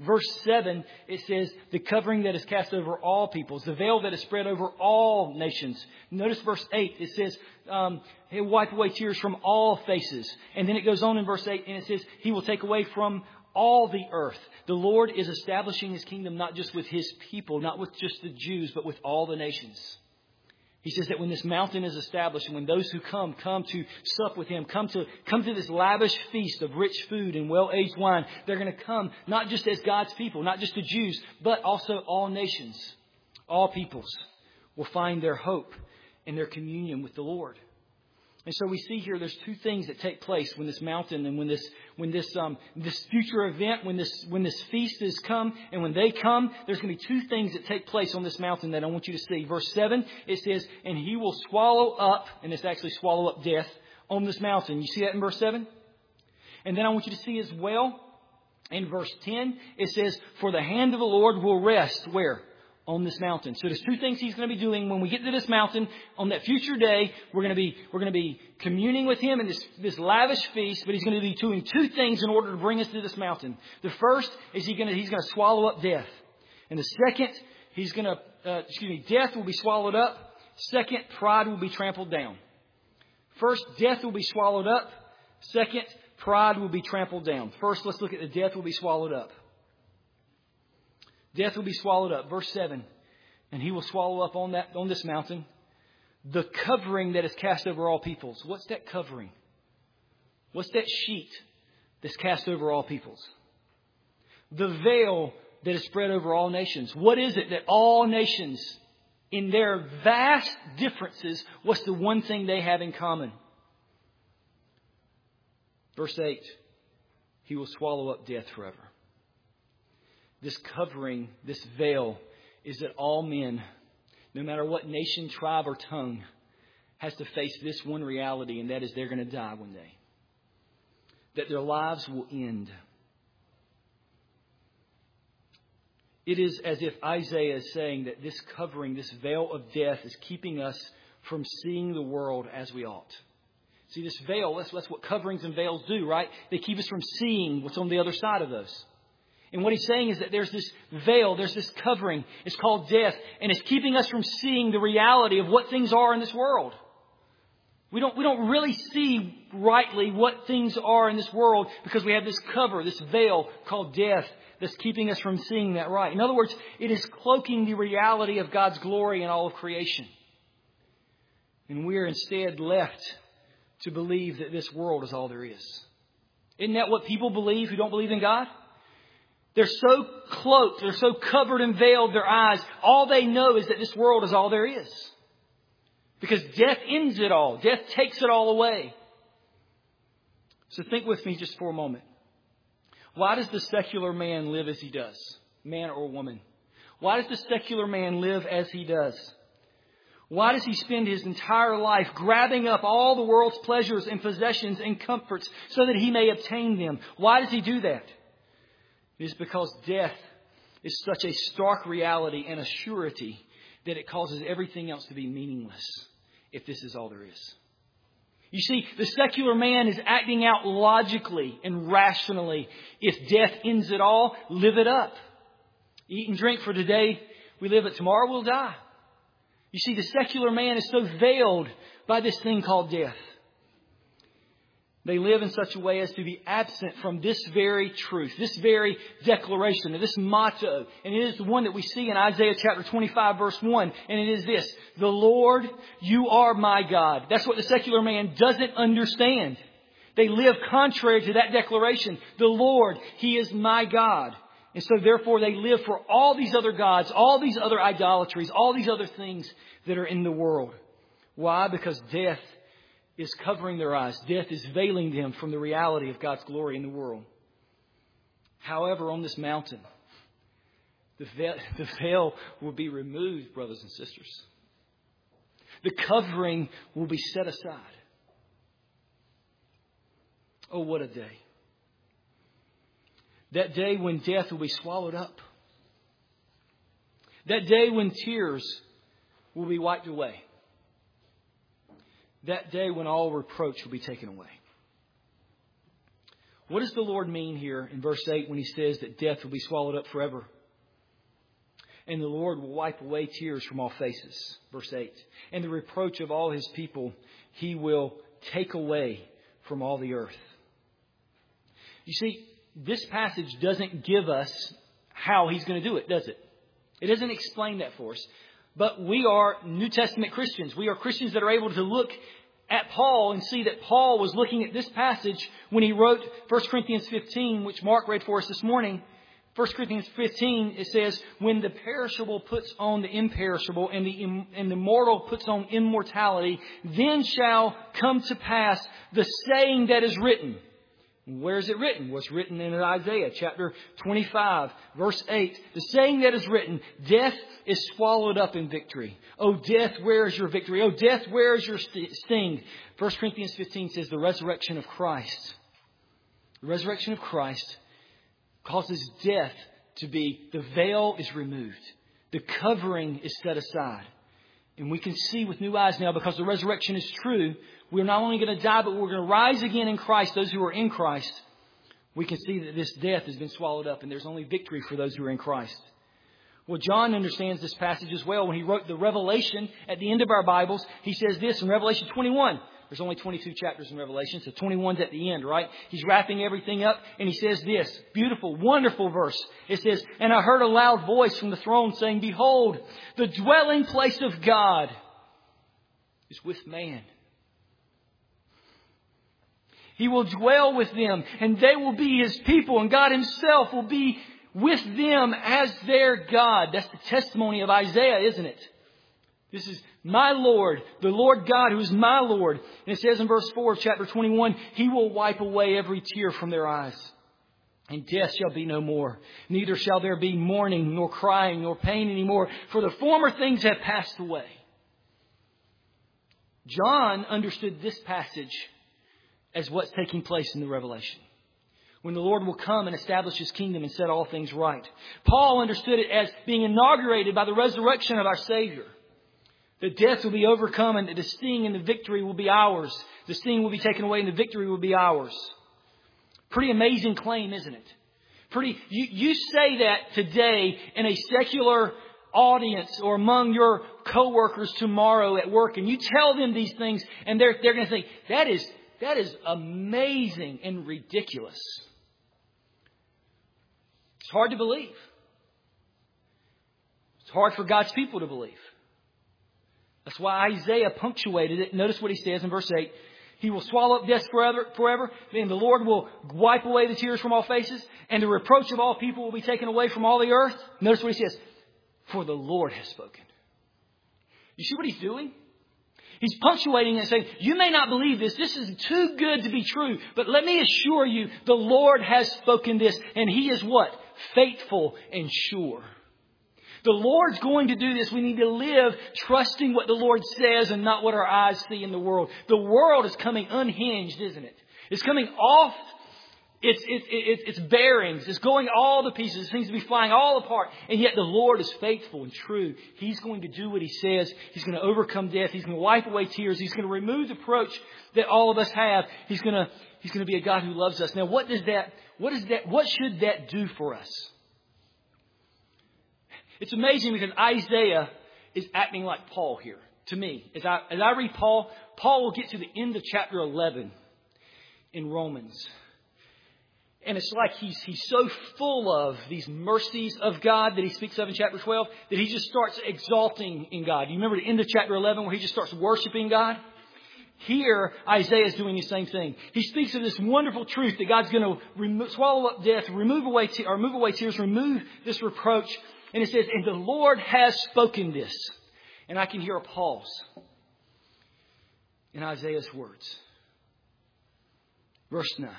Verse seven, it says, the covering that is cast over all peoples, the veil that is spread over all nations. Notice verse eight, it says, um, He'll wipe away tears from all faces. And then it goes on in verse eight, and it says, He will take away from all the earth. The Lord is establishing His kingdom not just with His people, not with just the Jews, but with all the nations. He says that when this mountain is established, and when those who come, come to sup with Him, come to come to this lavish feast of rich food and well-aged wine, they're going to come not just as God's people, not just the Jews, but also all nations, all peoples will find their hope and their communion with the Lord. And so we see here there's two things that take place when this mountain and when this when this um this future event, when this when this feast is come, and when they come, there's going to be two things that take place on this mountain that I want you to see. Verse seven, it says, and He will swallow up, and it's actually swallow up death on this mountain. You see that in verse seven? And then I want you to see as well, in verse ten, it says, for the hand of the Lord will rest where? On this mountain. So there's two things He's going to be doing when we get to this mountain on that future day. We're going to be we're going to be communing with Him in this this lavish feast, but He's going to be doing two things in order to bring us to this mountain. The first is He going to He's going to swallow up death, and the second He's going to uh, excuse me death will be swallowed up. Second, pride will be trampled down. First, death will be swallowed up. Second, pride will be trampled down. First, let's look at the death will be swallowed up. Death will be swallowed up. Verse seven. And He will swallow up on that on this mountain the covering that is cast over all peoples. What's that covering? What's that sheet that's cast over all peoples? The veil that is spread over all nations. What is it that all nations, in their vast differences, what's the one thing they have in common? Verse eight. He will swallow up death forever. This covering, this veil, is that all men, no matter what nation, tribe, or tongue, has to face this one reality, and that is they're going to die one day. That their lives will end. It is as if Isaiah is saying that this covering, this veil of death, is keeping us from seeing the world as we ought. See, this veil, that's, that's what coverings and veils do, right? They keep us from seeing what's on the other side of those. And what He's saying is that there's this veil, there's this covering. It's called death. And it's keeping us from seeing the reality of what things are in this world. We don't, we don't really see rightly what things are in this world because we have this cover, this veil called death that's keeping us from seeing that right. In other words, it is cloaking the reality of God's glory in all of creation. And we are instead left to believe that this world is all there is. Isn't that what people believe who don't believe in God? They're so cloaked, they're so covered and veiled their eyes. All they know is that this world is all there is. Because death ends it all. Death takes it all away. So think with me just for a moment. Why does the secular man live as he does? Man or woman? Why does the secular man live as he does? Why does he spend his entire life grabbing up all the world's pleasures and possessions and comforts so that he may obtain them? Why does he do that? It is because death is such a stark reality and a surety that it causes everything else to be meaningless if this is all there is. You see, the secular man is acting out logically and rationally. If death ends it all, live it up. Eat and drink for today, we live it. Tomorrow we'll die. You see, the secular man is so veiled by this thing called death. They live in such a way as to be absent from this very truth, this very declaration, this motto. And it is the one that we see in Isaiah chapter twenty-five, verse one. And it is this: the Lord, you are my God. That's what the secular man doesn't understand. They live contrary to that declaration. The Lord, He is my God. And so therefore they live for all these other gods, all these other idolatries, all these other things that are in the world. Why? Because death is covering their eyes. Death is veiling them from the reality of God's glory in the world. However, on this mountain, the veil, the veil will be removed, brothers and sisters. The covering will be set aside. Oh, what a day. That day when death will be swallowed up. That day when tears will be wiped away. That day when all reproach will be taken away. What does the Lord mean here in verse eight when He says that death will be swallowed up forever? And the Lord will wipe away tears from all faces. Verse eight. And the reproach of all His people He will take away from all the earth. You see, this passage doesn't give us how He's going to do it, does it? It doesn't explain that for us. But we are New Testament Christians. We are Christians that are able to look at Paul and see that Paul was looking at this passage when he wrote First Corinthians fifteen, which Mark read for us this morning. First Corinthians fifteen, it says, when the perishable puts on the imperishable and the, Im- and the mortal puts on immortality, then shall come to pass the saying that is written. Where is it written? Well, it's written in Isaiah chapter twenty-five, verse eight. The saying that is written, death is swallowed up in victory. O death, where is your victory? O death, where is your sting? First Corinthians fifteen says the resurrection of Christ. The resurrection of Christ causes death to be, the veil is removed. The covering is set aside. And we can see with new eyes now, because the resurrection is true, we're not only going to die, but we're going to rise again in Christ, those who are in Christ. We can see that this death has been swallowed up and there's only victory for those who are in Christ. Well, John understands this passage as well. When he wrote the Revelation at the end of our Bibles, he says this in Revelation twenty-one. There's only twenty-two chapters in Revelation, so twenty-one's at the end, right? He's wrapping everything up, and he says this beautiful, wonderful verse. It says, and I heard a loud voice from the throne saying, behold, the dwelling place of God is with man. He will dwell with them, and they will be His people, and God Himself will be with them as their God. That's the testimony of Isaiah, isn't it? This is my Lord, the Lord God who is my Lord. And it says in verse four of chapter twenty-one, He will wipe away every tear from their eyes. And death shall be no more. Neither shall there be mourning, nor crying, nor pain anymore. For the former things have passed away. John understood this passage as what's taking place in the Revelation, when the Lord will come and establish His kingdom and set all things right. Paul understood it as being inaugurated by the resurrection of our Savior. The death will be overcome and the sting and the victory will be ours. The sting will be taken away and the victory will be ours. Pretty amazing claim, isn't it? Pretty. You, you say that today in a secular audience or among your coworkers tomorrow at work, and you tell them these things, and they're they're going to think that is that is amazing and ridiculous. It's hard to believe. It's hard for God's people to believe. That's why Isaiah punctuated it. Notice what he says in verse eight. He will swallow up death forever, forever. Then the Lord will wipe away the tears from all faces. And the reproach of all people will be taken away from all the earth. Notice what he says. For the Lord has spoken. You see what he's doing? He's punctuating and saying, you may not believe this. This is too good to be true. But let me assure you, the Lord has spoken this. And He is what? Faithful and sure. The Lord's going to do this. We need to live trusting what the Lord says and not what our eyes see in the world. The world is coming unhinged, isn't it? It's coming off its, its, its, its bearings. It's going all to pieces. It seems to be flying all apart. And yet the Lord is faithful and true. He's going to do what He says. He's going to overcome death. He's going to wipe away tears. He's going to remove the reproach that all of us have. He's going to, He's going to be a God who loves us. Now, what does that, what is that, what should that do for us? It's amazing because Isaiah is acting like Paul here. To me, as I, as I read Paul, Paul will get to the end of chapter eleven in Romans. And it's like he's, he's so full of these mercies of God that he speaks of in chapter twelve that he just starts exalting in God. You remember the end of chapter eleven where he just starts worshiping God? Here, Isaiah is doing the same thing. He speaks of this wonderful truth that God's going to remo- swallow up death, remove away, te- or remove away tears, remove this reproach. And it says, and the Lord has spoken this. And I can hear a pause in Isaiah's words. Verse nine.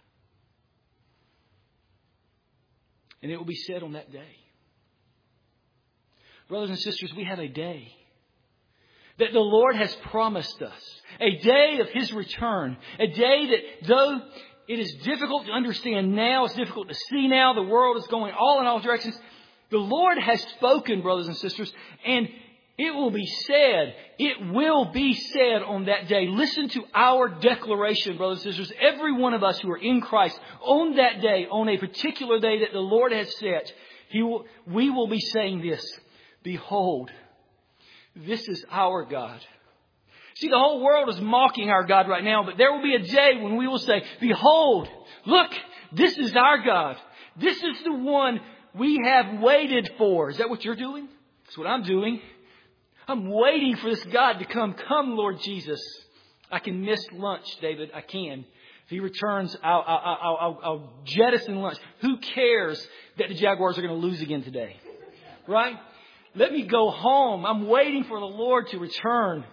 And it will be said on that day. Brothers and sisters, we have a day that the Lord has promised us. A day of His return. A day that though it is difficult to understand now, it's difficult to see now, the world is going all in all directions. The Lord has spoken, brothers and sisters, and It will be said. It will be said on that day. Listen to our declaration, brothers and sisters. Every one of us who are in Christ, on that day, on a particular day that the Lord has set, He will, we will be saying this. Behold, this is our God. See, the whole world is mocking our God right now, but there will be a day when we will say, behold, look, this is our God. This is the one we have waited for. Is that what you're doing? That's what I'm doing. I'm waiting for this God to come. Come, Lord Jesus. I can miss lunch, David. I can. If He returns, I'll, I'll, I'll, I'll, I'll jettison lunch. Who cares that the Jaguars are going to lose again today? Right? Let me go home. I'm waiting for the Lord to return.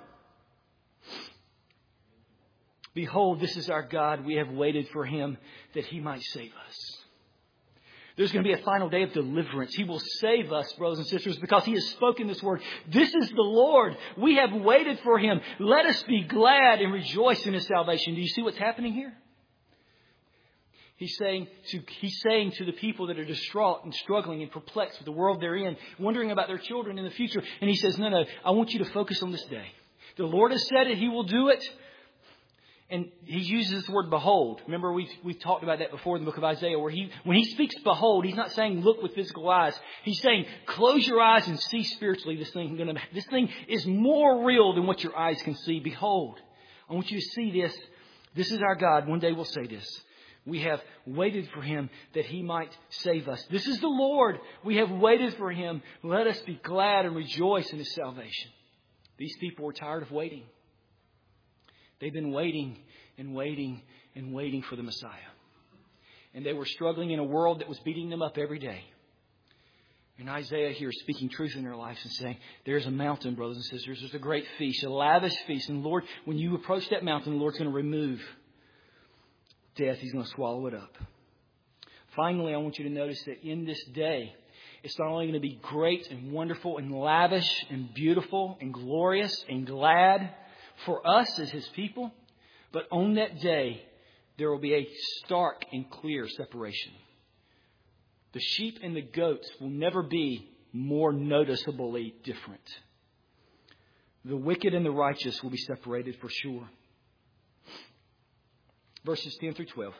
Behold, this is our God. We have waited for Him that He might save us. There's going to be a final day of deliverance. He will save us, brothers and sisters, because He has spoken this word. This is the Lord. We have waited for Him. Let us be glad and rejoice in His salvation. Do you see what's happening here? He's saying to, he's saying to the people that are distraught and struggling and perplexed with the world they're in, wondering about their children in the future. And He says, no, no, I want you to focus on this day. The Lord has said it. He will do it. And He uses the word behold. Remember, we've, we've talked about that before in the book of Isaiah, where he, when He speaks behold, He's not saying look with physical eyes. He's saying close your eyes and see spiritually. This thing, gonna, this thing is more real than what your eyes can see. Behold, I want you to see this. This is our God. One day we'll say this. We have waited for Him that He might save us. This is the Lord. We have waited for Him. Let us be glad and rejoice in His salvation. These people were tired of waiting. They've been waiting and waiting and waiting for the Messiah. And they were struggling in a world that was beating them up every day. And Isaiah here is speaking truth in their lives and saying, there's a mountain, brothers and sisters. There's a great feast, a lavish feast. And Lord, when you approach that mountain, the Lord's going to remove death. He's going to swallow it up. Finally, I want you to notice that in this day, it's not only going to be great and wonderful and lavish and beautiful and glorious and glad for us as His people, but on that day, there will be a stark and clear separation. The sheep and the goats will never be more noticeably different. The wicked and the righteous will be separated for sure. Verses ten through twelve.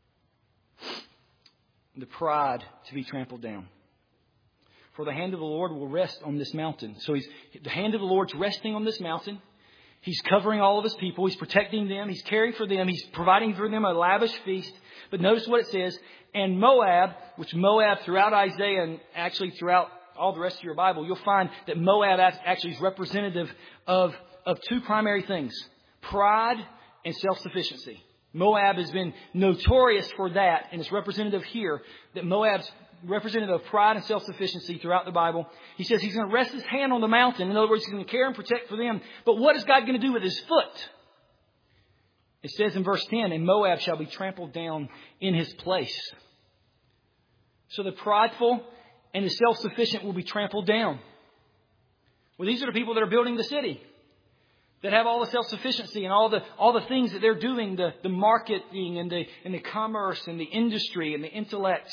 The pride to be trampled down. For the hand of the Lord will rest on this mountain. So he's, the hand of the Lord's resting on this mountain. He's covering all of His people. He's protecting them. He's caring for them. He's providing for them a lavish feast. But notice what it says. And Moab, which Moab throughout Isaiah and actually throughout all the rest of your Bible, you'll find that Moab actually is representative of, of two primary things. Pride and self-sufficiency. Moab has been notorious for that. And it's representative here that Moab's representative of pride and self-sufficiency throughout the Bible. He says He's going to rest His hand on the mountain. In other words, He's going to care and protect for them. But what is God going to do with His foot? It says in verse ten, and Moab shall be trampled down in his place. So the prideful and the self-sufficient will be trampled down. Well, these are the people that are building the city, that have all the self-sufficiency and all the all the things that they're doing, the, the marketing and the and the commerce and the industry and the intellect.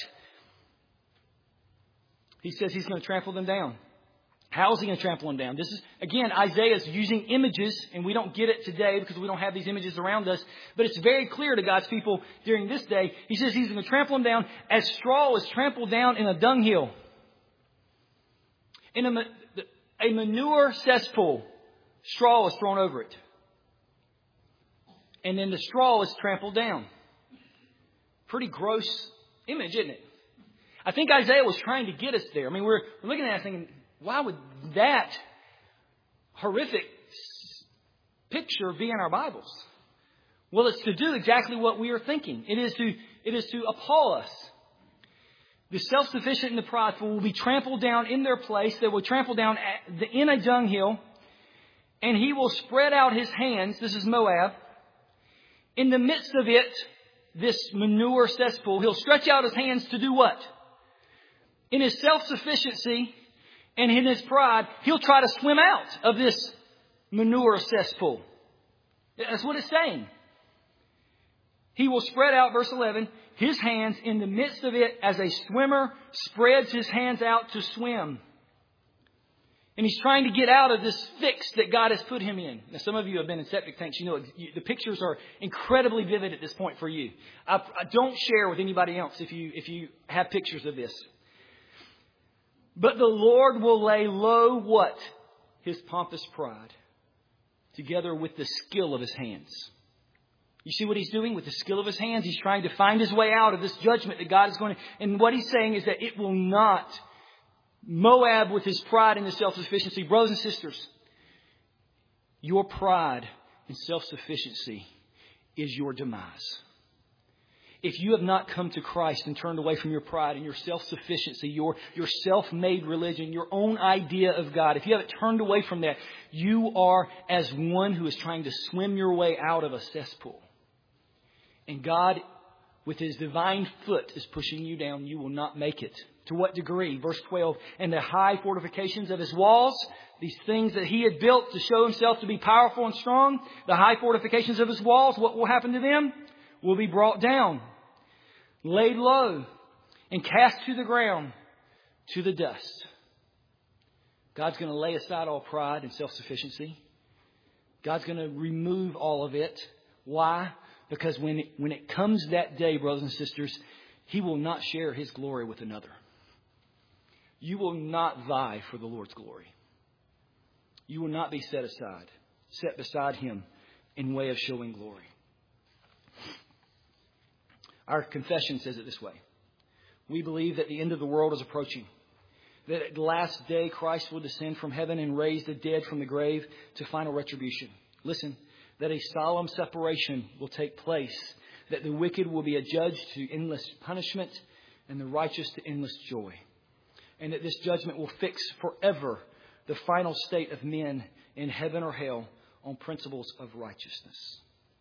He says He's going to trample them down. How is He going to trample them down? This is, again, Isaiah is using images, and we don't get it today because we don't have these images around us. But it's very clear to God's people during this day. He says He's going to trample them down as straw is trampled down in a dunghill. In a, a manure cesspool, straw is thrown over it. And then the straw is trampled down. Pretty gross image, isn't it? I think Isaiah was trying to get us there. I mean, we're, we're looking at it thinking, why would that horrific picture be in our Bibles? Well, it's to do exactly what we are thinking. It is to, it is to appall us. The self-sufficient and the prideful will be trampled down in their place. They will trample down at the, in a dunghill. And He will spread out His hands. This is Moab. In the midst of it, this manure cesspool, He'll stretch out His hands to do what? In His self-sufficiency and in His pride, He'll try to swim out of this manure cesspool. That's what it's saying. He will spread out, verse eleven, His hands in the midst of it as a swimmer spreads his hands out to swim. And he's trying to get out of this fix that God has put him in. Now, some of you have been in septic tanks. You know, you, the pictures are incredibly vivid at this point for you. I, I don't share with anybody else if you, if you have pictures of this. But the Lord will lay low what? His pompous pride, together with the skill of his hands. You see what he's doing with the skill of his hands? He's trying to find his way out of this judgment that God is going to... And what he's saying is that it will not... Moab with his pride and his self-sufficiency. Brothers and sisters, your pride and self-sufficiency is your demise. If you have not come to Christ and turned away from your pride and your self-sufficiency, your, your self-made religion, your own idea of God, if you haven't turned away from that, you are as one who is trying to swim your way out of a cesspool. And God, with his divine foot, is pushing you down. You will not make it. To what degree? Verse twelve, and the high fortifications of his walls, these things that he had built to show himself to be powerful and strong, the high fortifications of his walls, what will happen to them? Will be brought down, laid low, and cast to the ground, to the dust. God's going to lay aside all pride and self-sufficiency. God's going to remove all of it. Why? Because when it, when it comes that day, brothers and sisters, he will not share his glory with another. You will not vie for the Lord's glory. You will not be set aside, set beside him in way of showing glory. Our confession says it this way. We believe that the end of the world is approaching. That at the last day Christ will descend from heaven and raise the dead from the grave to final retribution. Listen, that a solemn separation will take place. That the wicked will be adjudged to endless punishment and the righteous to endless joy. And that this judgment will fix forever the final state of men in heaven or hell on principles of righteousness.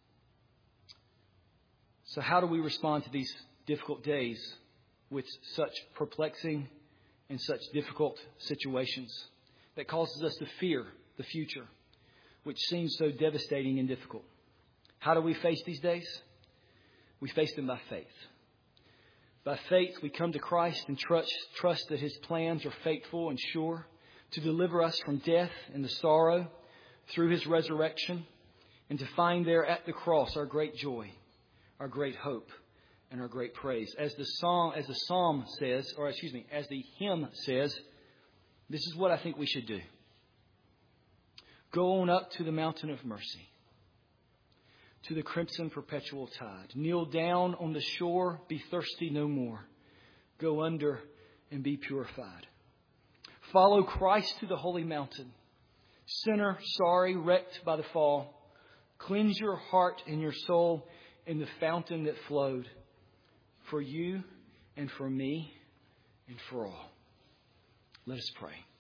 So how do we respond to these difficult days with such perplexing and such difficult situations that causes us to fear the future, which seems so devastating and difficult? How do we face these days? We face them by faith. By faith, we come to Christ and trust, trust that his plans are faithful and sure to deliver us from death and the sorrow through his resurrection, and to find there at the cross our great joy, our great hope, and our great praise. As the song, as the psalm says, or excuse me, as the hymn says, this is what I think we should do. Go on up to the mountain of mercy, to the crimson perpetual tide. Kneel down on the shore, be thirsty no more. Go under and be purified. Follow Christ to the holy mountain. Sinner, sorry, wrecked by the fall. Cleanse your heart and your soul in the fountain that flowed for you and for me and for all. Let us pray.